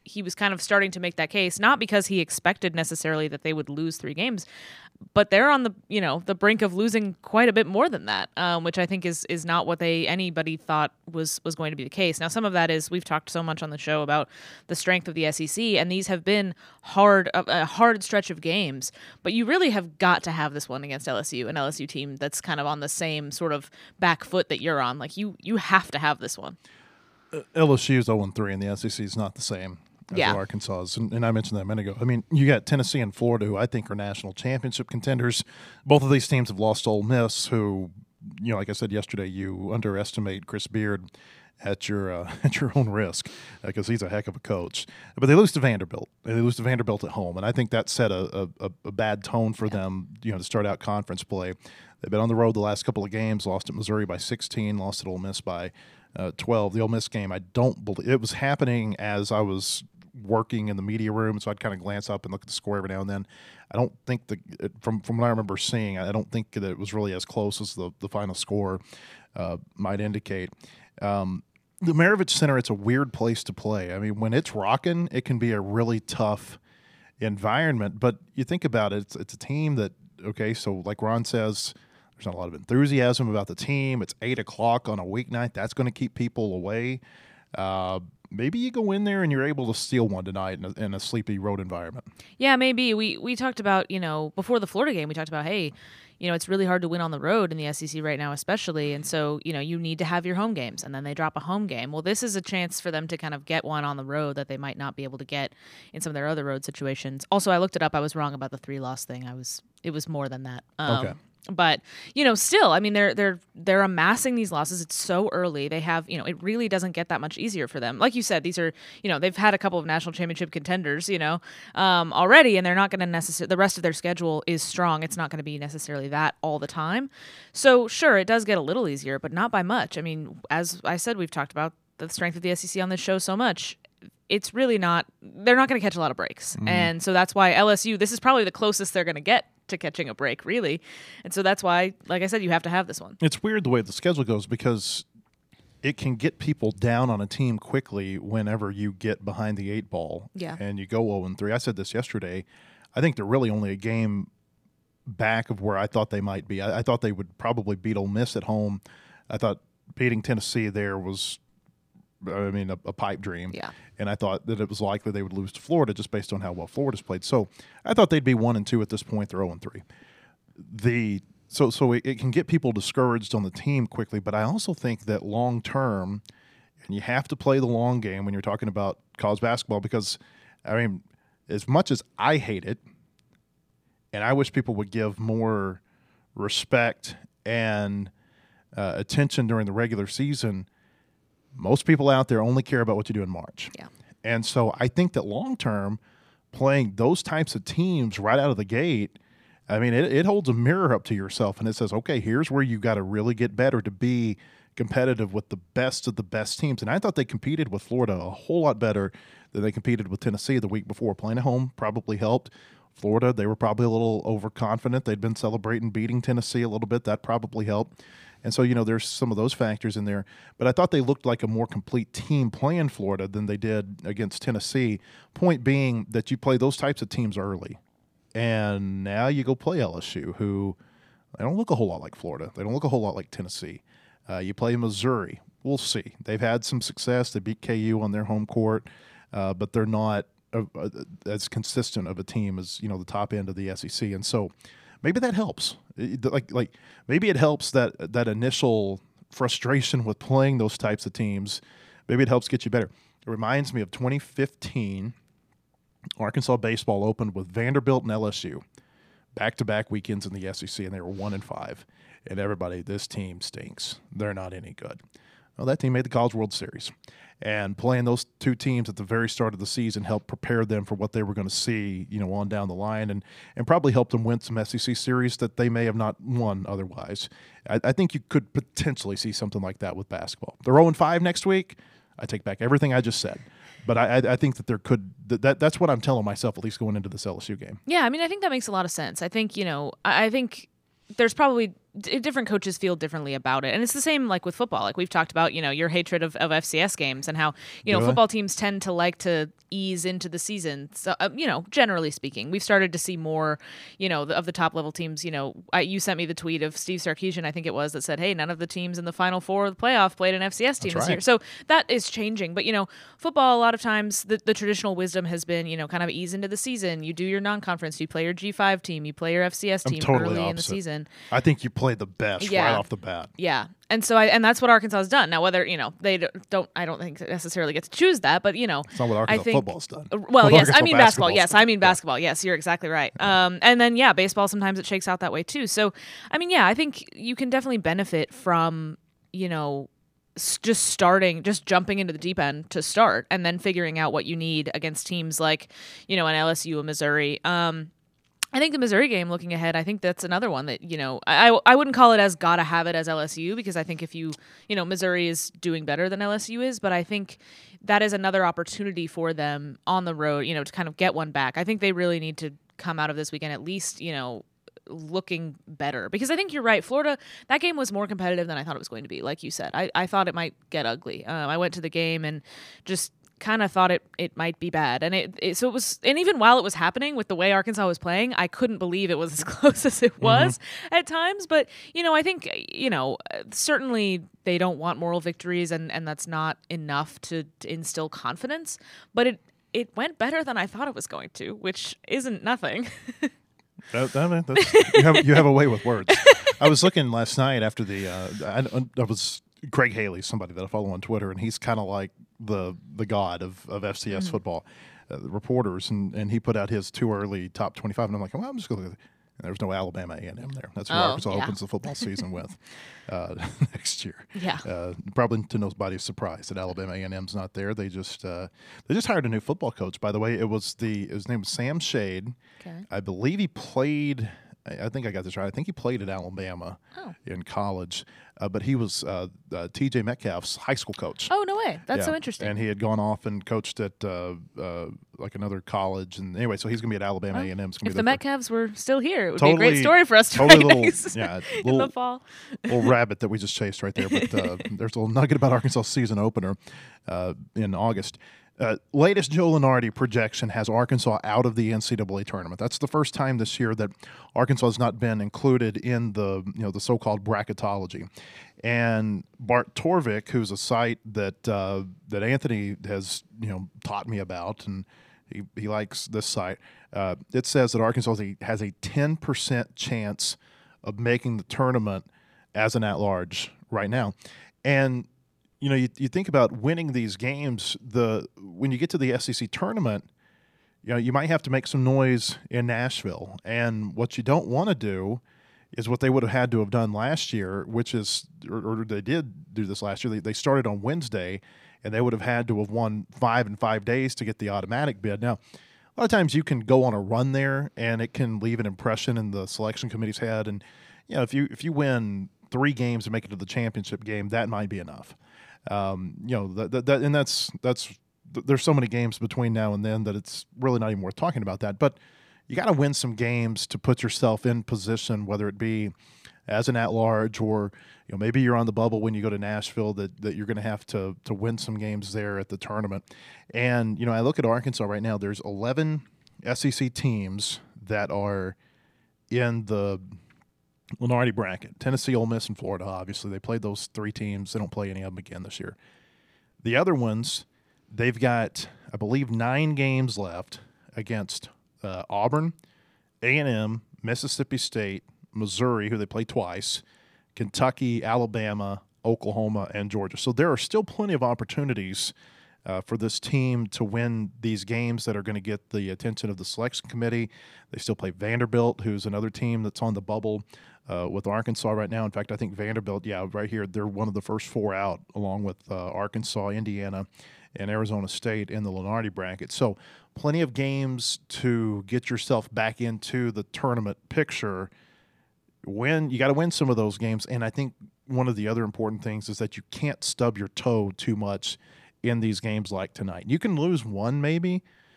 Speaker 6: he was kind of starting to make that case, not because he expected necessarily that they would lose three games, but they're on the, you know, the brink of losing quite a bit more than that, um, which I think is is not what they anybody thought was was going to be the case. Now, some of that is we've talked so much on the show about the strength of the S E C, and these have been hard a, a hard stretch of games. But you really have got to have this one against L S U, an L S U team that's kind of on the same sort of back foot that you're on. Like you you have to have this one.
Speaker 2: Uh, L S U is oh and three, and the S E C is not the same.
Speaker 6: Yeah.
Speaker 2: Arkansas is, and, and I mentioned that a minute ago. I mean, you got Tennessee and Florida, who I think are national championship contenders. Both of these teams have lost to Ole Miss, who, you know, like I said yesterday, you underestimate Chris Beard at your uh, at your own risk because uh, he's a heck of a coach. But they lose to Vanderbilt. They lose to Vanderbilt at home, and I think that set a, a, a bad tone for yeah. them, you know, to start out conference play. They've been on the road the last couple of games, lost at Missouri by sixteen, lost at Ole Miss by uh, twelve. The Ole Miss game, I don't believe – it was happening as I was – working in the media room, so I'd kind of glance up and look at the score every now and then. I don't think the from from what I remember seeing, I don't think that it was really as close as the the final score uh, might indicate. Um, the Maravich Center, it's a weird place to play. I mean, when it's rocking, it can be a really tough environment. But you think about it, it's, it's a team that okay, so like Ron says, there's not a lot of enthusiasm about the team. It's eight o'clock on a weeknight. That's going to keep people away. Uh, Maybe you go in there and you're able to steal one tonight in a, in a sleepy road environment.
Speaker 6: Yeah, maybe. We we talked about, you know, before the Florida game, we talked about, hey, you know, it's really hard to win on the road in the S E C right now, especially. And so, you know, you need to have your home games, and then they drop a home game. Well, this is a chance for them to kind of get one on the road that they might not be able to get in some of their other road situations. Also, I looked it up. I was wrong about the three-loss thing. I was It was more than that. Um, okay. But, you know, still, I mean, they're they're they're amassing these losses. It's so early. They have, you know, it really doesn't get that much easier for them. Like you said, these are, you know, they've had a couple of national championship contenders, you know, um, already, and they're not going to necessarily, the rest of their schedule is strong. It's not going to be necessarily that all the time. So, sure, it does get a little easier, but not by much. I mean, as I said, we've talked about the strength of the S E C on this show so much. It's really not, they're not going to catch a lot of breaks. Mm. And so that's why L S U, this is probably the closest they're going to get to catching a break, really. And so that's why, like I said, you have to have this one.
Speaker 2: It's weird the way the schedule goes because it can get people down on a team quickly whenever you get behind the eight ball
Speaker 6: yeah.
Speaker 2: and you go oh and three. I said this yesterday. I think they're really only a game back of where I thought they might be. I, I thought they would probably beat Ole Miss at home. I thought beating Tennessee there was, I mean, a, a pipe dream.
Speaker 6: Yeah.
Speaker 2: And I thought that it was likely they would lose to Florida just based on how well Florida's played. So I thought they'd be one and two at this point. They're oh and three. The so so it, it can get people discouraged on the team quickly, but I also think that long term, and you have to play the long game when you're talking about college basketball because, I mean, as much as I hate it, and I wish people would give more respect and uh, attention during the regular season, most people out there only care about what you do in March.
Speaker 6: Yeah.
Speaker 2: And so I think that long term, playing those types of teams right out of the gate, I mean, it, it holds a mirror up to yourself and it says, okay, here's where you got to really get better to be competitive with the best of the best teams. And I thought they competed with Florida a whole lot better than they competed with Tennessee the week before. Playing at home probably helped. Florida, they were probably a little overconfident. They'd been celebrating beating Tennessee a little bit. That probably helped. And so, you know, there's some of those factors in there. But I thought they looked like a more complete team playing Florida than they did against Tennessee. Point being that you play those types of teams early. And now you go play L S U, who they don't look a whole lot like Florida. They don't look a whole lot like Tennessee. Uh, you play Missouri. We'll see. They've had some success. They beat K U on their home court, uh, but they're not uh, uh, as consistent of a team as, you know, the top end of the S E C. And so maybe that helps. It, like, like maybe it helps that that initial frustration with playing those types of teams. Maybe it helps get you better. It reminds me of twenty fifteen. Arkansas baseball opened with Vanderbilt and L S U, back-to-back weekends in the S E C, and they were one and five. And everybody, this team stinks. They're not any good. Well, that team made the College World Series. And playing those two teams at the very start of the season helped prepare them for what they were going to see, you know, on down the line, and and probably helped them win some S E C series that they may have not won otherwise. I, I think you could potentially see something like that with basketball. They're oh and five next week. I take back everything I just said. But I, I think that there could that, that that's what I'm telling myself, at least going into this L S U game.
Speaker 6: Yeah, I mean, I think that makes a lot of sense. I think, you know, I, I think there's probably d- different coaches feel differently about it. And it's the same like with football. Like we've talked about, you know, your hatred of, of F C S games and how, you know,
Speaker 2: Do I?
Speaker 6: football teams tend to like to ease into the season. So, uh, you know, generally speaking, we've started to see more, you know, the, of the top level teams. You know, I, you sent me the tweet of Steve Sarkisian, I think it was, that said, hey, none of the teams in the Final Four of the playoff played an F C S team
Speaker 2: That's
Speaker 6: this
Speaker 2: right.
Speaker 6: year. So that is changing. But, you know, football, a lot of times the, the traditional wisdom has been, you know, kind of ease into the season. You do your non-conference, you play your G five team, you play your F C S
Speaker 2: I'm
Speaker 6: team
Speaker 2: totally
Speaker 6: early in the
Speaker 2: opposite.
Speaker 6: season.
Speaker 2: I think you played the best
Speaker 6: Yeah.
Speaker 2: right off the bat.
Speaker 6: Yeah. And so I, and that's what Arkansas has done. Now, whether, you know, they d- don't, I don't think necessarily get to choose that, but, you know,
Speaker 2: It's not what Arkansas
Speaker 6: I think,
Speaker 2: football's done.
Speaker 6: uh, Well,
Speaker 2: What
Speaker 6: yes, I
Speaker 2: Arkansas
Speaker 6: mean basketball.
Speaker 2: basketball's
Speaker 6: Yes,
Speaker 2: done.
Speaker 6: I mean
Speaker 2: Yeah.
Speaker 6: basketball. Yes, you're exactly right. Um, and then, yeah, baseball, sometimes it shakes out that way too. So, I mean, yeah, I think you can definitely benefit from, you know, s- just starting, just jumping into the deep end to start and then figuring out what you need against teams like, you know, an L S U, a Missouri. Um, I think the Missouri game, looking ahead, I think that's another one that, you know, I I wouldn't call it as gotta have it as L S U, because I think if you, you know, Missouri is doing better than L S U is, but I think that is another opportunity for them on the road, you know, to kind of get one back. I think they really need to come out of this weekend at least, you know, looking better, because I think you're right. Florida, that game was more competitive than I thought it was going to be. Like you said, I, I thought it might get ugly. Um, I went to the game and just kind of thought it it might be bad, and it, it so it was. And even while it was happening, with the way Arkansas was playing, I couldn't believe it was as close as it was at times. But you know, I think you know certainly they don't want moral victories, and and that's not enough to, to instill confidence. But it it went better than I thought it was going to, which isn't nothing.
Speaker 2: That, that, that's, you, have, you have a way with words. I was looking last night after the. Uh, I, I was Craig Haley, somebody that I follow on Twitter, and he's kind of like the the god of, of F C S
Speaker 6: Mm-hmm.
Speaker 2: football, uh, the reporters, and, and he put out his too early top twenty-five, and I'm like, well, I'm just going to. And there's no Alabama A and M there. That's who
Speaker 6: Oh,
Speaker 2: Arkansas
Speaker 6: yeah.
Speaker 2: opens the football season with uh, next year.
Speaker 6: Yeah.
Speaker 2: Uh, probably to nobody's surprise that Alabama A and M's not there. They just uh, they just hired a new football coach. By the way, it was the his name was Sam Shade.
Speaker 6: Okay.
Speaker 2: I believe he played. I I think I got this right. I think he played at Alabama
Speaker 6: Oh.
Speaker 2: in college, uh, but he was uh, uh, T J Metcalf's high school coach.
Speaker 6: Oh no way! That's
Speaker 2: Yeah.
Speaker 6: so interesting.
Speaker 2: And he had gone off and coached at uh, uh, like another college, and anyway, so he's going to be at Alabama A and M.
Speaker 6: If the Metcalfs were still here, it would be a
Speaker 2: Totally-
Speaker 6: great story for us to
Speaker 2: totally
Speaker 6: write
Speaker 2: little-
Speaker 6: next
Speaker 2: yeah,
Speaker 6: in
Speaker 2: little-
Speaker 6: the fall.
Speaker 2: little rabbit that we just chased right there. But uh, there's a little nugget about Arkansas season opener uh, in August. Uh, latest Joe Lunardi projection has Arkansas out of the N C double A tournament. That's the first time this year that Arkansas has not been included in the you know the so-called bracketology. And Bart Torvik, who's a site that uh, that Anthony has you know taught me about, and he, he likes this site. Uh, it says that Arkansas has a- has a ten percent chance of making the tournament as an at-large right now. And you know, you, you think about winning these games. The when you get to the S E C tournament, you know, you might have to make some noise in Nashville. And what you don't want to do is what they would have had to have done last year, which is, or, or they did do this last year. They, they started on Wednesday, and they would have had to have won five in five days to get the automatic bid. Now, a lot of times you can go on a run there, and it can leave an impression in the selection committee's head. And you know, if you if you win three games and make it to the championship game, that might be enough. Um, you know, that, that, that, and that's that's there's so many games between now and then that it's really not even worth talking about that. But you got to win some games to put yourself in position, whether it be as an at-large or you know maybe you're on the bubble when you go to Nashville, that, that you're going to have to to win some games there at the tournament. And you know, I look at Arkansas right now. There's eleven S E C teams that are in the Lunardi bracket. Tennessee, Ole Miss, and Florida, obviously. They played those three teams. They don't play any of them again this year. The other ones, they've got, I believe, nine games left against uh, Auburn, A and M, Mississippi State, Missouri, who they play twice, Kentucky, Alabama, Oklahoma, and Georgia. So there are still plenty of opportunities uh, for this team to win these games that are going to get the attention of the selection committee. They still play Vanderbilt, who's another team that's on the bubble uh, with Arkansas right now. In fact, I think Vanderbilt, yeah, right here, they're one of the first four out, along with uh, Arkansas, Indiana, and Arizona State in the Lunardi bracket. So plenty of games to get yourself back into the tournament picture. Win, you got to win some of those games. And I think one of the other important things is that you can't stub your toe too much in these games like tonight. You can lose one maybe,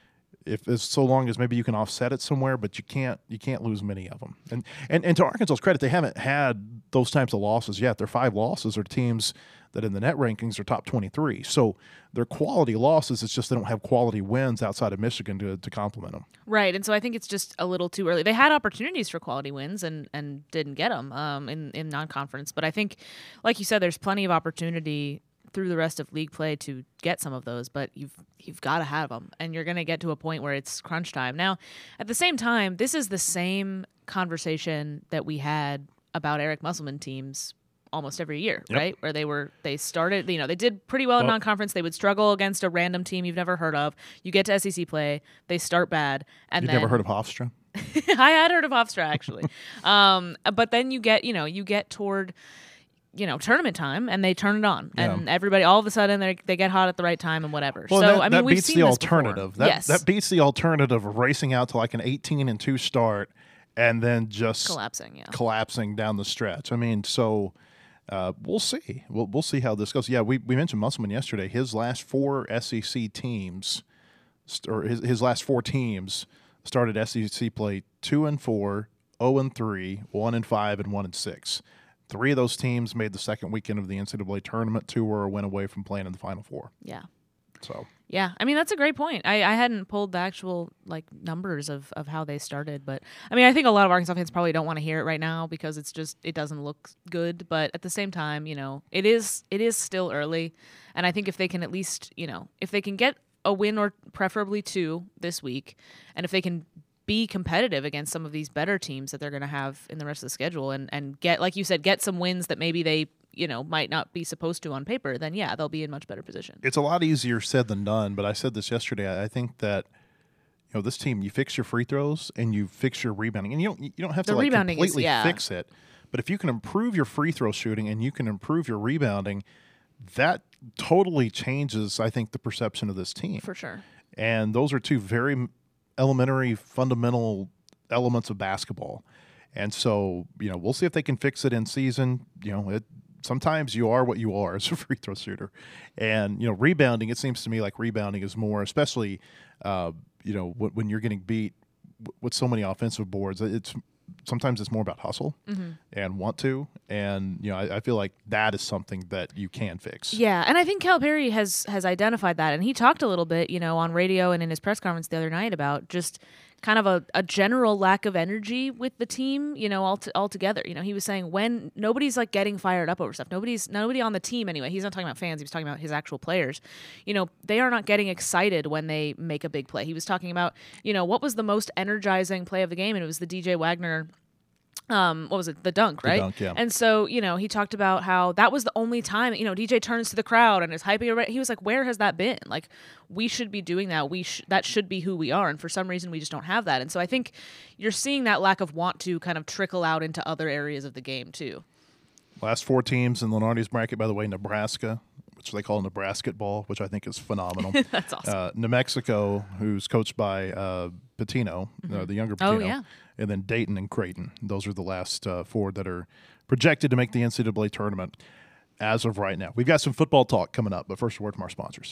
Speaker 2: if as so long as maybe you can offset it somewhere, but you can't you can't lose many of them. And and and to Arkansas's credit, they haven't had those types of losses yet. Their five losses are teams that in the net rankings are top twenty-three. So they're quality losses. It's just they don't have quality wins outside of Michigan to, to complement them.
Speaker 6: Right, and so I think it's just a little too early. They had opportunities for quality wins and, and didn't get them um, in, in non-conference. But I think, like you said, there's plenty of opportunity through the rest of league play to get some of those, but you've you've got to have them, and you're going to get to a point where it's crunch time. Now, at the same time, this is the same conversation that we had about Eric Musselman teams almost every year,
Speaker 2: yep.
Speaker 6: right? Where they were, they started, you know, they did pretty well in
Speaker 2: well,
Speaker 6: non-conference. They would struggle against a random team you've never heard of. You get to S E C play, they start bad, and
Speaker 2: You've
Speaker 6: then
Speaker 2: never heard of Hofstra?
Speaker 6: I had heard of Hofstra actually, um, but then you get, you know, you get toward, you know, tournament time, and they turn it on,
Speaker 2: Yeah.
Speaker 6: and everybody all of a sudden they they get hot at the right time and whatever.
Speaker 2: Well,
Speaker 6: so
Speaker 2: that,
Speaker 6: I mean,
Speaker 2: that
Speaker 6: we've
Speaker 2: beats
Speaker 6: seen
Speaker 2: the
Speaker 6: this
Speaker 2: alternative.
Speaker 6: before.
Speaker 2: That
Speaker 6: yes,
Speaker 2: that beats the alternative of racing out to like an eighteen and two start and then just
Speaker 6: collapsing. Yeah,
Speaker 2: collapsing down the stretch. I mean, so. Uh, we'll see. We'll we'll see how this goes. Yeah, we, we mentioned Musselman yesterday. His last four S E C teams, st- or his his last four teams, started S E C play two and four, zero and three, one and five, and one and six. Three of those teams made the second weekend of the N C double A tournament. Two were went away from playing in the Final Four.
Speaker 6: yeah.
Speaker 2: So
Speaker 6: Yeah, I mean that's a great point. I, I hadn't pulled the actual like numbers of, of how they started, but I mean I think a lot of Arkansas fans probably don't want to hear it right now because it's just it doesn't look good. But at the same time, you know, it is it is still early, and I think if they can at least you know if they can get a win or preferably two this week, and if they can be competitive against some of these better teams that they're going to have in the rest of the schedule, and and get like you said get some wins that maybe they. you know, might not be supposed to on paper, then yeah, they'll be in much better position.
Speaker 2: it's a lot easier said than done, but I said this yesterday. I I think that you know this team, you fix your free throws and you fix your rebounding, and you don't you don't have
Speaker 6: The
Speaker 2: to like
Speaker 6: rebounding is-
Speaker 2: completely
Speaker 6: yeah.
Speaker 2: fix it. But if you can improve your free throw shooting and you can improve your rebounding, that totally changes, I think, the perception of this team.
Speaker 6: For sure.
Speaker 2: And those are two very elementary, fundamental elements of basketball. And so, you know, we'll see if they can fix it in season. You know, it. Sometimes you are what you are as a free throw shooter. And, you know, rebounding, it seems to me like rebounding is more, especially, uh, you know, w- when you're getting beat w- with so many offensive boards, it's sometimes it's more about hustle
Speaker 6: Mm-hmm.
Speaker 2: and want to. And, you know, I, I feel like that is something that you can fix.
Speaker 6: Yeah, and I think Calipari has has identified that, and he talked a little bit, you know, on radio and in his press conference the other night about just kind of a, a general lack of energy with the team, you know, all altogether. You know, he was saying when nobody's like getting fired up over stuff, nobody's nobody on the team anyway. He's not talking about fans. He was talking about his actual players. You know, they are not getting excited when they make a big play. He was talking about, you know, what was the most energizing play of the game, and it was the D J Wagner. Um, what was it? The dunk, right?
Speaker 2: The dunk, yeah.
Speaker 6: And so, you know, he talked about how that was the only time, you know, D J turns to the crowd and is hyping it. He was like, where has that been? Like, we should be doing that. We sh- that should be who we are. And for some reason, we just don't have that. And so I think you're seeing that lack of want to kind of trickle out into other areas of the game, too.
Speaker 2: Last four teams in Lenardi's bracket, by the way, Nebraska, which they call Nebraska ball, which I think is phenomenal.
Speaker 6: That's awesome.
Speaker 2: Uh, New Mexico, who's coached by uh, Patino, uh, the younger
Speaker 6: Oh,
Speaker 2: Patino.
Speaker 6: yeah.
Speaker 2: And then Dayton and Creighton. Those are the last uh, four that are projected to make the N C double A tournament as of right now. We've got some football talk coming up, but first a word from our sponsors.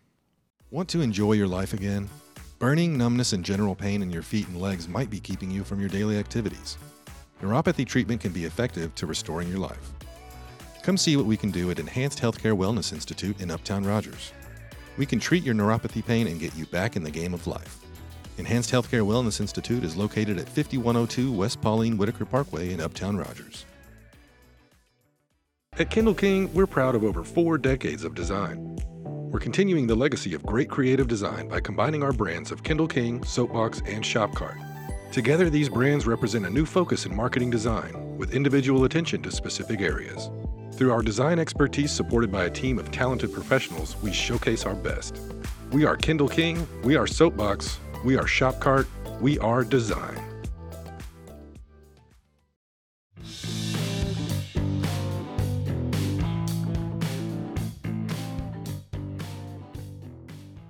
Speaker 4: Want to enjoy your life again? Burning, numbness, and general pain in your feet and legs might be keeping you from your daily activities. Neuropathy treatment can be effective to restoring your life. Come see what we can do at Enhanced Healthcare Wellness Institute in Uptown Rogers. We can treat your neuropathy pain and get you back in the game of life. Enhanced Healthcare Wellness Institute is located at fifty-one oh two West Pauline Whitaker Parkway in Uptown Rogers.
Speaker 5: At Kindle King, we're proud of over four decades of design. We're continuing the legacy of great creative design by combining our brands of Kindle King, Soapbox, and Shopcart. Together, these brands represent a new focus in marketing design, with individual attention to specific areas. Through our design expertise supported by a team of talented professionals, we showcase our best. We are Kindle King, we are Soapbox, we are Shopcart, we are design.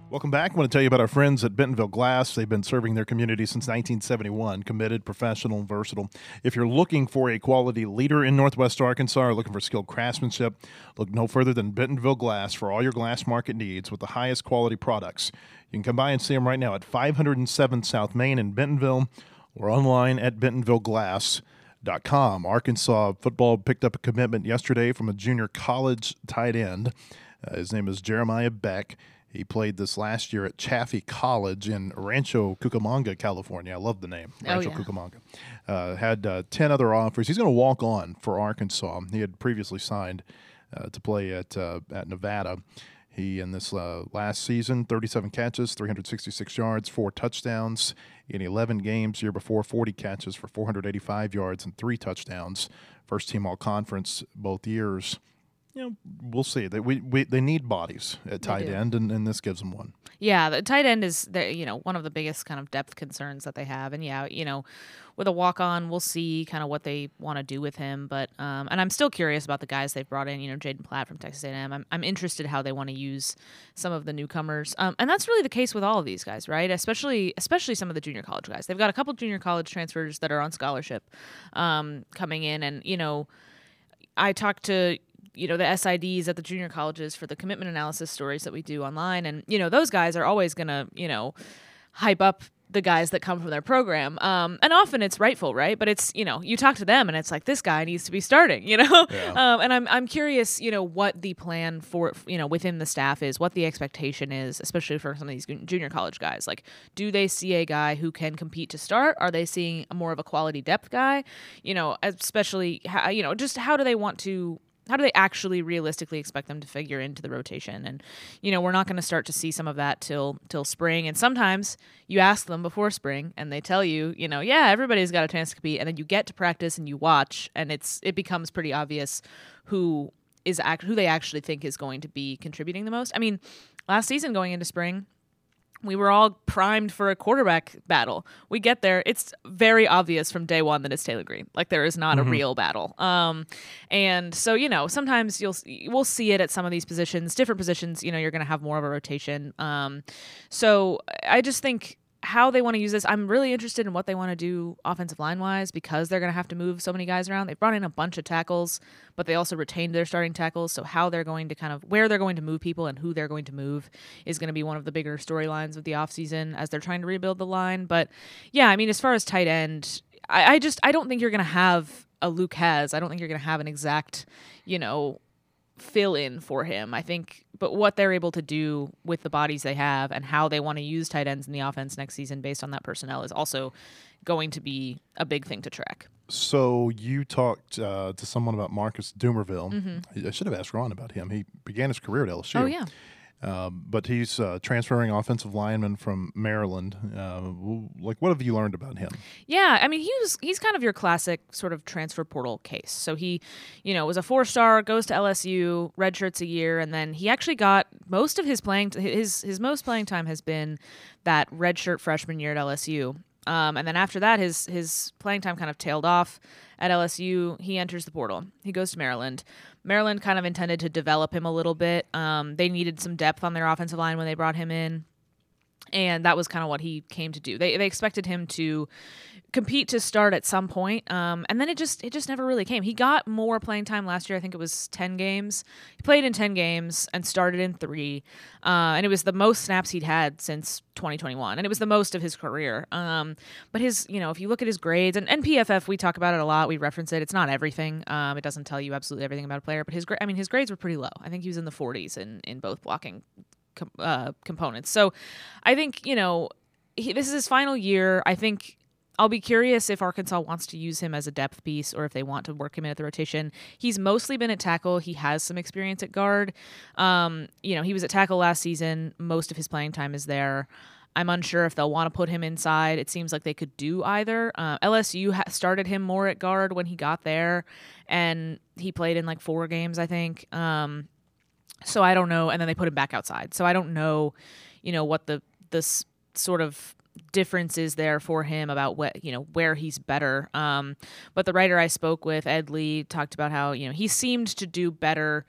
Speaker 2: Welcome back. I want to tell you about our friends at Bentonville Glass. They've been serving their community since nineteen seventy-one. Committed, professional, and versatile. If you're looking for a quality leader in Northwest Arkansas or looking for skilled craftsmanship, look no further than Bentonville Glass for all your glass market needs with the highest quality products. You can come by and see them right now at five hundred seven South Main in Bentonville or online at bentonville glass dot com. Arkansas football picked up a commitment yesterday from a junior college tight end. Uh, his name is Jeremiah Beck. He played this last year at Chaffee College in Rancho Cucamonga, California. I love the name, Rancho
Speaker 6: oh, yeah.
Speaker 2: Cucamonga. Uh, had uh, ten other offers. He's going to walk on for Arkansas. He had previously signed uh, to play at uh, at Nevada. He, in this uh, last season, thirty-seven catches, three hundred sixty-six yards, four touchdowns. In eleven games, year before, forty catches for four hundred eighty-five yards and three touchdowns. First team all-conference both years. You know, we'll see. They we, we they need bodies at tight end, and, and this gives them one.
Speaker 6: Yeah, the tight end is the, you know one of the biggest kind of depth concerns that they have, and yeah, you know, with a walk on, we'll see kind of what they want to do with him. But um, and I'm still curious about the guys they've brought in. You know, Jaden Platt from Texas A and M. I'm I'm interested how they want to use some of the newcomers, um, and that's really the case with all of these guys, right? Especially especially some of the junior college guys. They've got a couple junior college transfers that are on scholarship um, coming in, and you know, I talked to. you know, the S I Ds at the junior colleges for the commitment analysis stories that we do online. And, you know, those guys are always going to, you know, hype up the guys that come from their program. Um, and often it's rightful, right? But it's, you know, you talk to them and it's like, this guy needs to be starting, you know?
Speaker 2: Yeah.
Speaker 6: Um, and I'm I'm curious, you know, what the plan for, you know, within the staff is, what the expectation is, especially for some of these junior college guys. Like, do they see a guy who can compete to start? Are they seeing more of a quality depth guy? You know, especially, how, you know, just how do they want to, how do they actually realistically expect them to figure into the rotation? And, you know, we're not going to start to see some of that till till spring. And sometimes you ask them before spring and they tell you, you know, yeah, everybody's got a chance to compete. And then you get to practice and you watch and it's it becomes pretty obvious who is act- who they actually think is going to be contributing the most. I mean, last season going into spring, we were all primed for a quarterback battle. We get there, it's very obvious from day one that it's Taylor Green. Like, there is not mm-hmm. a real battle. Um, and so, you know, sometimes you'll we'll see it at some of these positions. Different positions, you know, you're going to have more of a rotation. Um, so I just think how they want to use this, I'm really interested in what they want to do offensive line-wise, because they're going to have to move so many guys around. They've brought in a bunch of tackles, but they also retained their starting tackles. So how they're going to kind of, where they're going to move people and who they're going to move is going to be one of the bigger storylines of the offseason as they're trying to rebuild the line. But yeah, I mean, as far as tight end, I, I just, I don't think you're going to have a Luke Hez. I don't think you're going to have an exact, you know, fill in for him. I think, but what they're able to do with the bodies they have and how they want to use tight ends in the offense next season based on that personnel is also going to be a big thing to track.
Speaker 2: So you talked uh, to someone about Marcus Dumerville.
Speaker 6: Mm-hmm.
Speaker 2: I should have asked Ron about him. He began his career at L S U.
Speaker 6: Oh, yeah.
Speaker 2: Um, but he's uh, transferring offensive lineman from Maryland. Uh, like, what have you learned about him?
Speaker 6: Yeah, I mean, he was he's kind of your classic sort of transfer portal case. So he, you know, was a four-star, goes to L S U, redshirts a year, and then he actually got most of his playing his his most playing time has been that redshirt freshman year at L S U. Um, and then after that, his his playing time kind of tailed off at L S U. He enters the portal. He goes to Maryland. Maryland kind of intended to develop him a little bit. Um, they needed some depth on their offensive line when they brought him in. And that was kind of what he came to do. They they expected him to compete to start at some point, um, and then it just it just never really came. He got more playing time last year. I think it was ten games. He played in ten games and started in three, uh, and it was the most snaps he'd had since twenty twenty-one, and it was the most of his career. Um, but his, you know, if you look at his grades, and, and P F F, we talk about it a lot. We reference it. It's not everything. Um, it doesn't tell you absolutely everything about a player, but his gra- I mean, his grades were pretty low. I think he was in the forties in in both blocking Uh, components. So I think, you know, he, this is his final year. I think I'll be curious if Arkansas wants to use him as a depth piece or if they want to work him in at the rotation. He's mostly been at tackle. He has some experience at guard. Um, you know, he was at tackle last season. Most of his playing time is there. I'm unsure if they'll want to put him inside. It seems like they could do either. Uh, L S U ha- started him more at guard when he got there, and he played in like four games, I think. Um, So I don't know, and then they put him back outside. So I don't know, you know, what the this sort of difference is there for him about what, you know, where he's better. Um, but the writer I spoke with, Ed Lee, talked about how, you know, he seemed to do better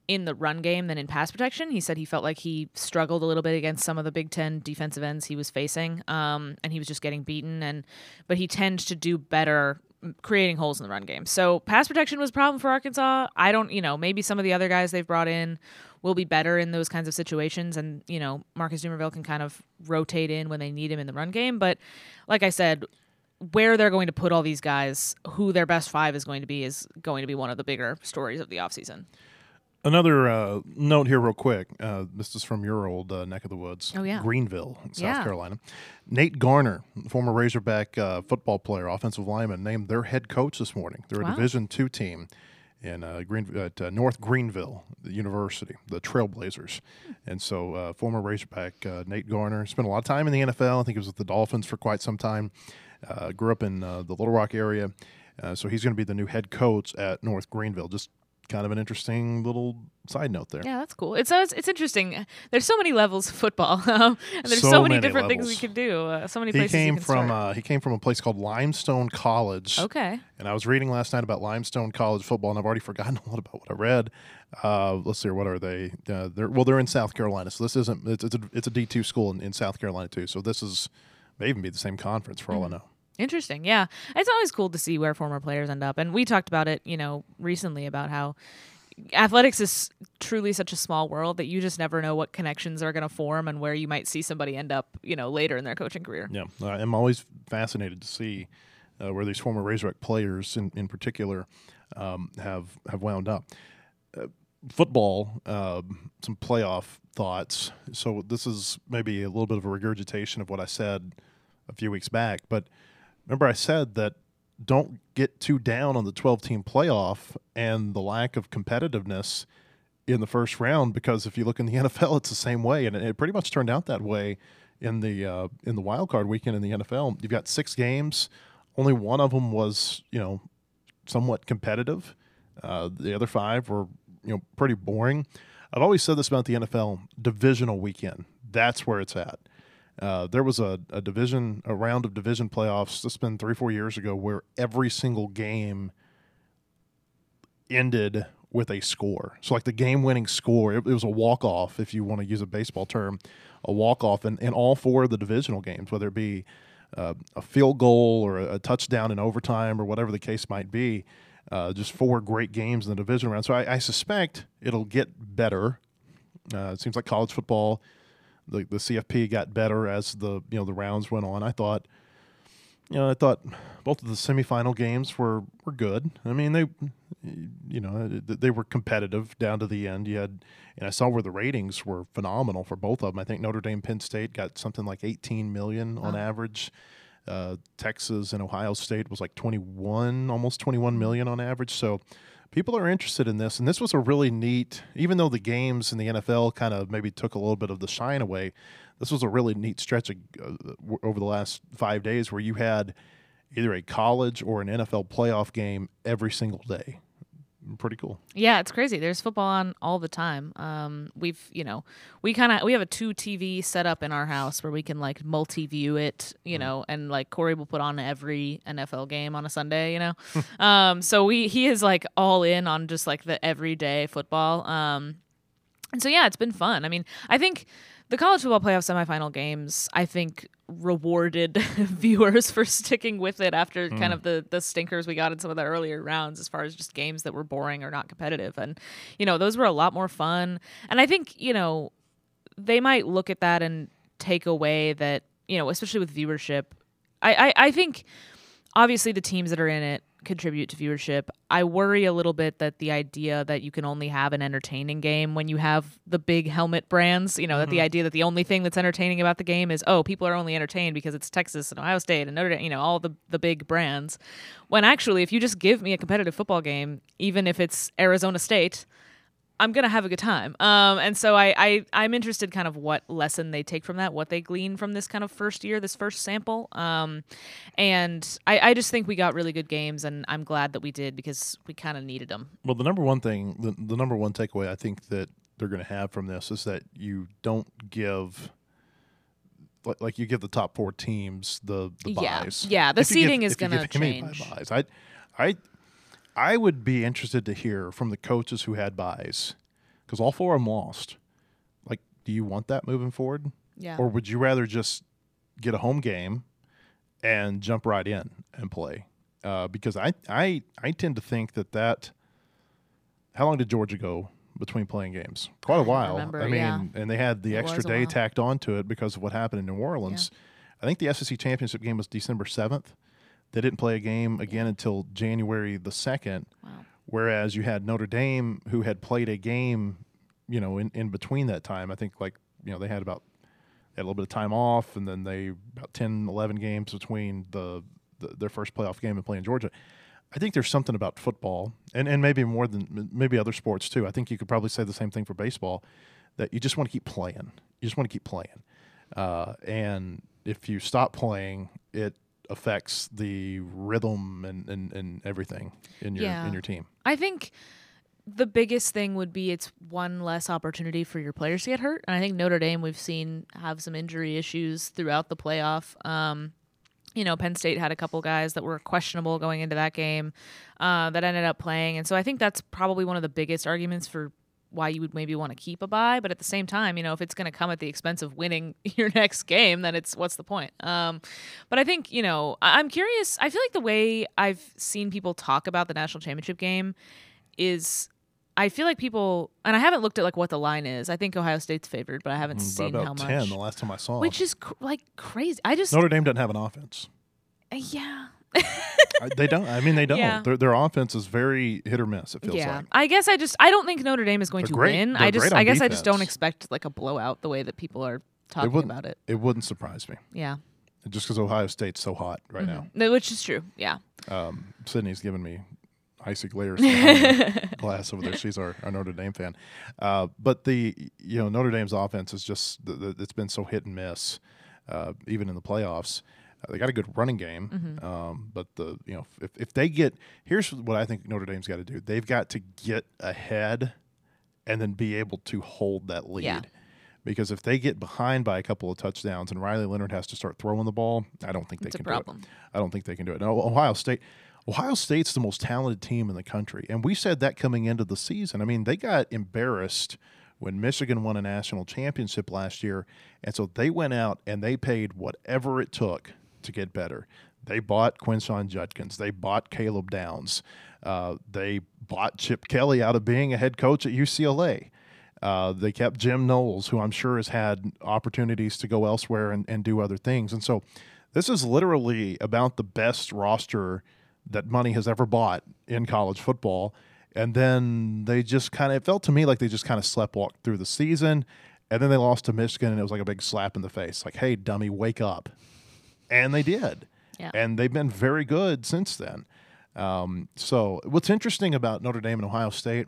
Speaker 6: in the run game than in pass protection. He said he felt like he struggled a little bit against some of the Big Ten defensive ends he was facing, um, and he was just getting beaten. And but he tends to do better creating holes in the run game. So pass protection was a problem for Arkansas. I don't, you know, maybe some of the other guys they've brought in will be better in those kinds of situations, and you know, Marcus Dumerville can kind of rotate in when they need him in the run game. But like I said, where they're going to put all these guys, who their best five is going to be, is going to be one of the bigger stories of the offseason.
Speaker 2: Another uh, note here real quick. Uh, this is from your old uh, neck of the woods.
Speaker 6: Oh, yeah.
Speaker 2: Greenville, South
Speaker 6: Yeah.
Speaker 2: Carolina. Nate Garner, former Razorback uh, football player, offensive lineman, named their head coach this morning. They're a
Speaker 6: Wow.
Speaker 2: Division two team in uh, Green, at uh, North Greenville University, the Trailblazers. And so uh, former Razorback uh, Nate Garner spent a lot of time in the N F L. I think he was with the Dolphins for quite some time. Uh, grew up in uh, the Little Rock area. Uh, so he's going to be the new head coach at North Greenville. Just kind of an interesting little side note there.
Speaker 6: Yeah, that's cool. It's it's, it's interesting. There's so many levels of football, um, and there's so,
Speaker 2: So
Speaker 6: many,
Speaker 2: many
Speaker 6: different things
Speaker 2: levels.
Speaker 6: we can do. Uh, so many
Speaker 2: He
Speaker 6: places
Speaker 2: came
Speaker 6: you can
Speaker 2: from
Speaker 6: start.
Speaker 2: uh, he came from a place called Limestone College.
Speaker 6: Okay.
Speaker 2: And I was reading last night about Limestone College football, and I've already forgotten a lot about what I read. Uh, let's see, what are they? Uh, they're, well, they're in South Carolina, so this isn't. It's, it's a it's a D two school in, in South Carolina too. So this is may even be the same conference for all I know.
Speaker 6: Interesting. Yeah. It's always cool to see where former players end up. And we talked about it, you know, recently about how athletics is truly such a small world that you just never know what connections are going to form and where you might see somebody end up, you know, later in their coaching career.
Speaker 2: Yeah, uh, I'm always fascinated to see uh, where these former Razorback players, in, in particular, um, have have wound up. Uh, football, uh, some playoff thoughts. So this is maybe a little bit of a regurgitation of what I said a few weeks back, but remember I said that don't get too down on the twelve-team playoff and the lack of competitiveness in the first round, because if you look in the N F L, it's the same way, and it pretty much turned out that way in the uh, in the wild card weekend in the N F L. You've got six games, only one of them was you know somewhat competitive. Uh, the other five were you know pretty boring. I've always said this about the N F L: divisional weekend. That's where it's at. Uh, there was a, a division, a round of division playoffs. This has been three, four years ago, where every single game ended with a score. So, like the game-winning score, it, it was a walk-off, if you want to use a baseball term, a walk-off in, in all four of the divisional games, whether it be uh, a field goal or a, a touchdown in overtime or whatever the case might be. Uh, just four great games in the division round. So, I, I suspect it'll get better. Uh, it seems like college football. The the C F P got better as the you know the rounds went on. I thought, you know, I thought both of the semifinal games were, were good. I mean, they, you know, they were competitive down to the end. You had, and I saw where the ratings were phenomenal for both of them. I think Notre Dame, Penn State got something like eighteen million on
Speaker 6: Wow.
Speaker 2: average. Uh, Texas and Ohio State was like twenty-one, almost twenty-one million on average. So people are interested in this, and this was a really neat, even though the games in the N F L kind of maybe took a little bit of the shine away, this was a really neat stretch of, uh, w- over the last five days where you had either a college or an N F L playoff game every single day. Pretty cool.
Speaker 6: Yeah, it's crazy. There's football on all the time. Um, we've, you know, we kind of we have a two T V setup in our house where we can like multi-view it, you
Speaker 2: Mm-hmm.
Speaker 6: know, and like Corey will put on every N F L game on a Sunday, you know. um, so we he is like all in on just like the everyday football. Um, and so yeah, it's been fun. I mean, I think the college football playoff semifinal games, I think, rewarded viewers for sticking with it after kind of the the stinkers we got in some of the earlier rounds as far as just games that were boring or not competitive. And, you know, those were a lot more fun. And I think, you know, they might look at that and take away that, you know, especially with viewership. I, I, I think obviously the teams that are in it contribute to viewership. I worry a little bit that the idea that you can only have an entertaining game when you have the big helmet brands, you know, that the idea that the only thing that's entertaining about the game is, oh, people are only entertained because it's Texas and Ohio State and Notre Dame, you know, all the, the big brands. When actually, if you just give me a competitive football game, even if it's Arizona State, I'm going to have a good time. Um, and so I, I, I'm interested kind of what lesson they take from that, what they glean from this kind of first year, this first sample. Um, and I, I just think we got really good games, and I'm glad that we did because we kind of needed them.
Speaker 2: Well, the number one thing, the, the number one takeaway I think that they're going to have from this is that you don't give, like, like you give the top four teams the, the
Speaker 6: Yeah.
Speaker 2: buys.
Speaker 6: Yeah, the
Speaker 2: If you give-
Speaker 6: seeding is
Speaker 2: if you
Speaker 6: gonna
Speaker 2: give any
Speaker 6: change.
Speaker 2: buys. I, I, I would be interested to hear from the coaches who had buys because all four of them lost. Like, do you want that moving forward?
Speaker 6: Yeah.
Speaker 2: Or would you rather just get a home game and jump right in and play? Uh, because I, I I tend to think that that – how long did Georgia go between playing games? Quite a
Speaker 6: I don't
Speaker 2: while.
Speaker 6: remember,
Speaker 2: I mean,
Speaker 6: yeah.
Speaker 2: and they had the
Speaker 6: It
Speaker 2: extra
Speaker 6: was a
Speaker 2: day
Speaker 6: while.
Speaker 2: tacked onto it because of what happened in New Orleans. I think the S E C championship game was December seventh. They didn't play a game again until January the second,
Speaker 6: Wow.
Speaker 2: whereas you had Notre Dame who had played a game, you know, in, in between that time. I think, like, you know, they had about – had a little bit of time off, and then they about ten, eleven games between the, the their first playoff game and playing Georgia. I think there's something about football, and, and maybe more than maybe other sports too. I think you could probably say the same thing for baseball, that you just want to keep playing. You just want to keep playing. Uh, and if you stop playing, it affects the rhythm and, and, and everything in your
Speaker 6: Yeah.
Speaker 2: in your team.
Speaker 6: I think the biggest thing would be it's one less opportunity for your players to get hurt. And I think Notre Dame we've seen have some injury issues throughout the playoff. Um, you know, Penn State had a couple guys that were questionable going into that game uh, that ended up playing. And so I think that's probably one of the biggest arguments for why you would maybe want to keep a bye. But at the same time, you know, if it's going to come at the expense of winning your next game, then it's what's the point? Um, but I think, you know, I- I'm curious. I feel like the way I've seen people talk about the national championship game is I feel like people, and I haven't looked at like what the line is. I think Ohio State's favored, but I haven't
Speaker 2: Mm,
Speaker 6: seen
Speaker 2: about
Speaker 6: how much.
Speaker 2: ten the last time I saw.
Speaker 6: Which is cr- like crazy. I just,
Speaker 2: Notre Dame doesn't have an offense.
Speaker 6: uh, yeah.
Speaker 2: I- they don't. I mean, they don't.
Speaker 6: Yeah.
Speaker 2: Their, their offense is very hit or miss, it feels
Speaker 6: Yeah,
Speaker 2: like.
Speaker 6: I guess I just I don't think Notre Dame is going
Speaker 2: They're
Speaker 6: to
Speaker 2: great.
Speaker 6: win.
Speaker 2: They're
Speaker 6: I just
Speaker 2: great on
Speaker 6: I guess I just don't
Speaker 2: defense.
Speaker 6: expect like a blowout the way that people are talking
Speaker 2: wouldn't-
Speaker 6: about it.
Speaker 2: It wouldn't surprise me,
Speaker 6: Yeah,
Speaker 2: just because Ohio State's so hot right
Speaker 6: Mhm. No, which is true. Yeah,
Speaker 2: now. Um, Sydney's giving me icy glares behind the glass over there. She's our, our Notre Dame fan. Uh, but the you know Notre Dame's offense is just the, the, it's been so hit and miss, uh, even in the playoffs. Uh, they got a good running game,
Speaker 6: Mm-hmm.
Speaker 2: um, but the you know if if they get here's what I think Notre Dame's got to do. They've got to get ahead, and then be able to hold that lead.
Speaker 6: Yeah.
Speaker 2: Because if they get behind by a couple of touchdowns and Riley Leonard has to start throwing the ball, I don't think they
Speaker 6: it's a
Speaker 2: can
Speaker 6: problem.
Speaker 2: do it. I don't think they can do it. Now, Ohio State, Ohio State's the most talented team in the country, and we said that coming into the season. I mean, they got embarrassed when Michigan won a national championship last year, and so they went out and they paid whatever it took to get better. They bought Quinshon Judkins. They bought Caleb Downs. Uh, they bought Chip Kelly out of being a head coach at U C L A. Uh, they kept Jim Knowles, who I'm sure has had opportunities to go elsewhere and, and do other things. And so this is literally about the best roster that money has ever bought in college football. And then they just kind of, it felt to me like they just kind of sleptwalked through the season. And then they lost to Michigan, and it was like a big slap in the face. Like, hey, dummy, wake up. And they did.
Speaker 6: Yeah.
Speaker 2: And they've been very good since then. Um, so what's interesting about Notre Dame and Ohio State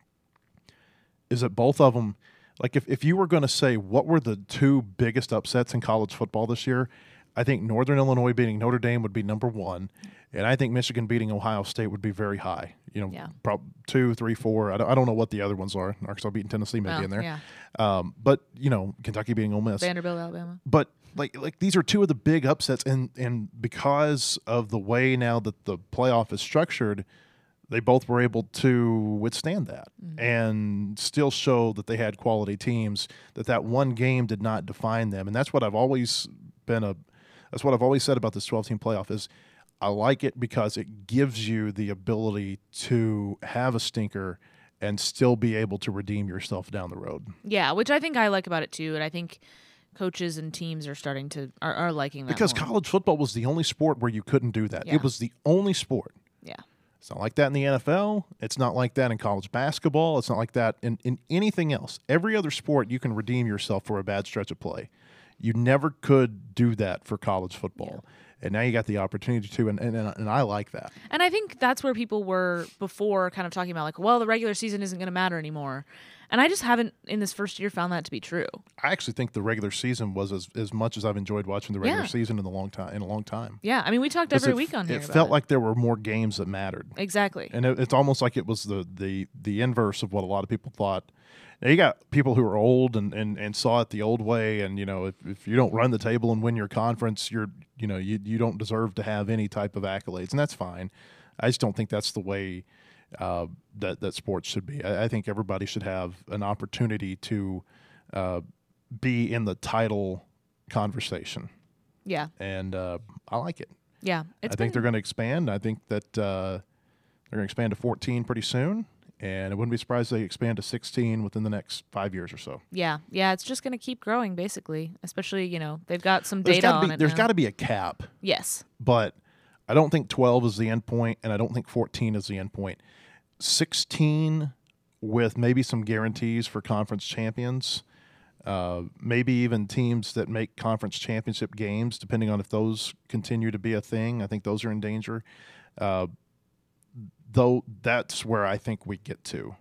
Speaker 2: is that both of them, like if, if you were going to say what were the two biggest upsets in college football this year, I think Northern Illinois beating Notre Dame would be number one, and I think Michigan beating Ohio State would be very high. You know,
Speaker 6: Yeah.
Speaker 2: prob- two, three, four. I don't, I don't know what the other ones are. Arkansas beating Tennessee maybe
Speaker 6: Well,
Speaker 2: in there.
Speaker 6: yeah.
Speaker 2: Um, but, you know, Kentucky beating Ole Miss.
Speaker 6: Vanderbilt, Alabama.
Speaker 2: But like like these are two of the big upsets, and and because of the way now that the playoff is structured, they both were able to withstand that and still show that they had quality teams. That that one game did not define them, and that's what I've always been a. That's what I've always said about this twelve-team playoff is I like it because it gives you the ability to have a stinker and still be able to redeem yourself down the road.
Speaker 6: Yeah, which I think I like about it too, and I think coaches and teams are starting to are, are liking that
Speaker 2: Because
Speaker 6: more.
Speaker 2: college football was the only sport where you couldn't do that.
Speaker 6: Yeah.
Speaker 2: It was the only sport.
Speaker 6: Yeah.
Speaker 2: It's not like that in the N F L. It's not like that in college basketball. It's not like that in, in anything else. Every other sport, you can redeem yourself for a bad stretch of play. You never could do that for college football. And now you got the opportunity to, and, and, and I like that.
Speaker 6: And I think that's where people were before kind of talking about like, well, the regular season isn't going to matter anymore. And I just haven't in this first year found that to be true.
Speaker 2: I actually think the regular season was as, as much as I've enjoyed watching the regular
Speaker 6: Yeah.
Speaker 2: season in a long time. In a long time,
Speaker 6: Yeah, I mean, we talked
Speaker 2: 'Cause
Speaker 6: every
Speaker 2: it,
Speaker 6: week on here.
Speaker 2: It
Speaker 6: about
Speaker 2: felt
Speaker 6: it.
Speaker 2: like there were more games that mattered.
Speaker 6: Exactly.
Speaker 2: And it, it's almost like it was the, the the inverse of what a lot of people thought. Now, you got people who are old and, and, and saw it the old way, and you know if, if you don't run the table and win your conference, you're you know you you don't deserve to have any type of accolades, and that's fine. I just don't think that's the way uh, that that sports should be. I, I think everybody should have an opportunity to uh, be in the title conversation,
Speaker 6: Yeah.
Speaker 2: and uh, I like it.
Speaker 6: Yeah. It's
Speaker 2: I think
Speaker 6: been-
Speaker 2: they're going to expand. I think that uh, they're going to expand to fourteen pretty soon, and I wouldn't be surprised if they expand to sixteen within the next five years or so.
Speaker 6: Yeah. Yeah. It's just going to keep growing, basically. Especially, you know, they've got some
Speaker 2: There's
Speaker 6: data
Speaker 2: got
Speaker 6: on
Speaker 2: to
Speaker 6: it
Speaker 2: be there's
Speaker 6: now.
Speaker 2: got to be a cap,
Speaker 6: Yes.
Speaker 2: but I don't think twelve is the end point, and I don't think fourteen is the end point. sixteen with maybe some guarantees for conference champions, uh, maybe even teams that make conference championship games, depending on if those continue to be a thing. I think those are in danger. Uh, though that's where I think we get to.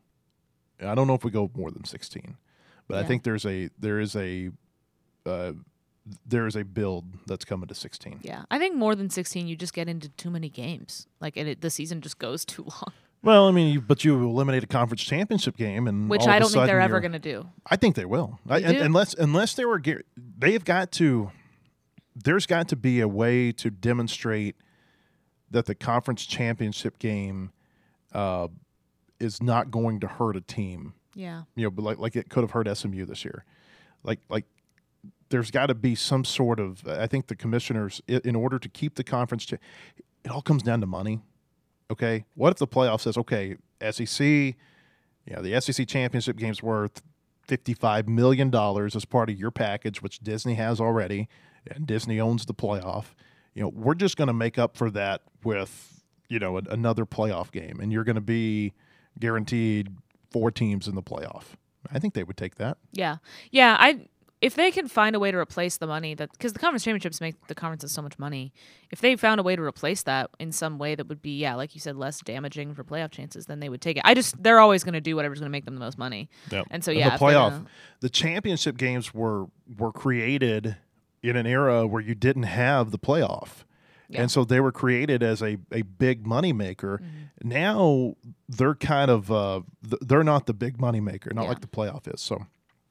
Speaker 2: I don't know if we go more than sixteen, but I
Speaker 6: Yeah.
Speaker 2: think there's a there is a uh, there is a build that's coming to sixteen.
Speaker 6: Yeah. I think more than sixteen, you just get into too many games. Like, and it, the season just goes too long,
Speaker 2: Well, I mean, you, but you eliminate a conference championship game, and
Speaker 6: which
Speaker 2: all of
Speaker 6: I
Speaker 2: a
Speaker 6: don't think they're
Speaker 2: sudden
Speaker 6: ever
Speaker 2: you're-
Speaker 6: going to do.
Speaker 2: I think they will. I,
Speaker 6: You
Speaker 2: un-
Speaker 6: do?
Speaker 2: unless unless they were, gar- they've got to. There's got to be a way to demonstrate that the conference championship game uh, is not going to hurt a team.
Speaker 6: Yeah.
Speaker 2: You know, but like like it could have hurt S M U this year. Like like there's got to be some sort of. I think the commissioners, i- in order to keep the conference, cha- it all comes down to money. Okay, what if the playoff says, okay, S E C, yeah, the S E C championship game's worth fifty-five million dollars as part of your package, which Disney has already, and Disney owns the playoff. You know, we're just going to make up for that with, you know, a, another playoff game, and you're going to be guaranteed four teams in the playoff. I think they would take that.
Speaker 6: Yeah. Yeah. I if they can find a way to replace the money that because the conference championships make the conferences so much money, if they found a way to replace that in some way that would be yeah, like you said, less damaging for playoff chances, then they would take it. I just they're always going to do whatever's going to make them the most money.
Speaker 2: Yep.
Speaker 6: And so
Speaker 2: And
Speaker 6: yeah,
Speaker 2: the
Speaker 6: if they're
Speaker 2: playoff,
Speaker 6: gonna-
Speaker 2: the championship games were were created in an era where you didn't have the playoff.
Speaker 6: Yeah.
Speaker 2: And so they were created as a, a big money maker.
Speaker 6: Mm-hmm.
Speaker 2: Now they're kind of uh, th- they're not the big money maker, not
Speaker 6: Yeah.
Speaker 2: like the playoff is. So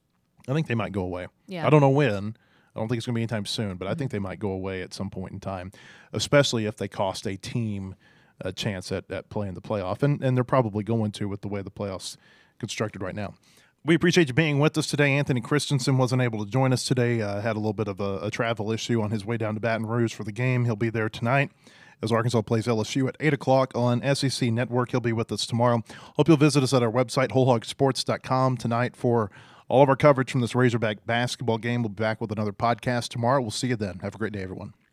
Speaker 2: I think they might go away.
Speaker 6: Yeah.
Speaker 2: I don't know when. I don't think it's going to be anytime soon, but I
Speaker 6: Mm-hmm.
Speaker 2: think they might go away at some point in time, especially if they cost a team a chance at, at playing the playoff. And, and they're probably going to with the way the playoffs constructed right now. We appreciate you being with us today. Anthony Christensen wasn't able to join us today. Uh, had a little bit of a, a travel issue on his way down to Baton Rouge for the game. He'll be there tonight as Arkansas plays L S U at eight o'clock on S E C Network. He'll be with us tomorrow. Hope you'll visit us at our website, whole hog sports dot com, tonight for all of our coverage from this Razorback basketball game. We'll be back with another podcast tomorrow. We'll see you then. Have a great day, everyone.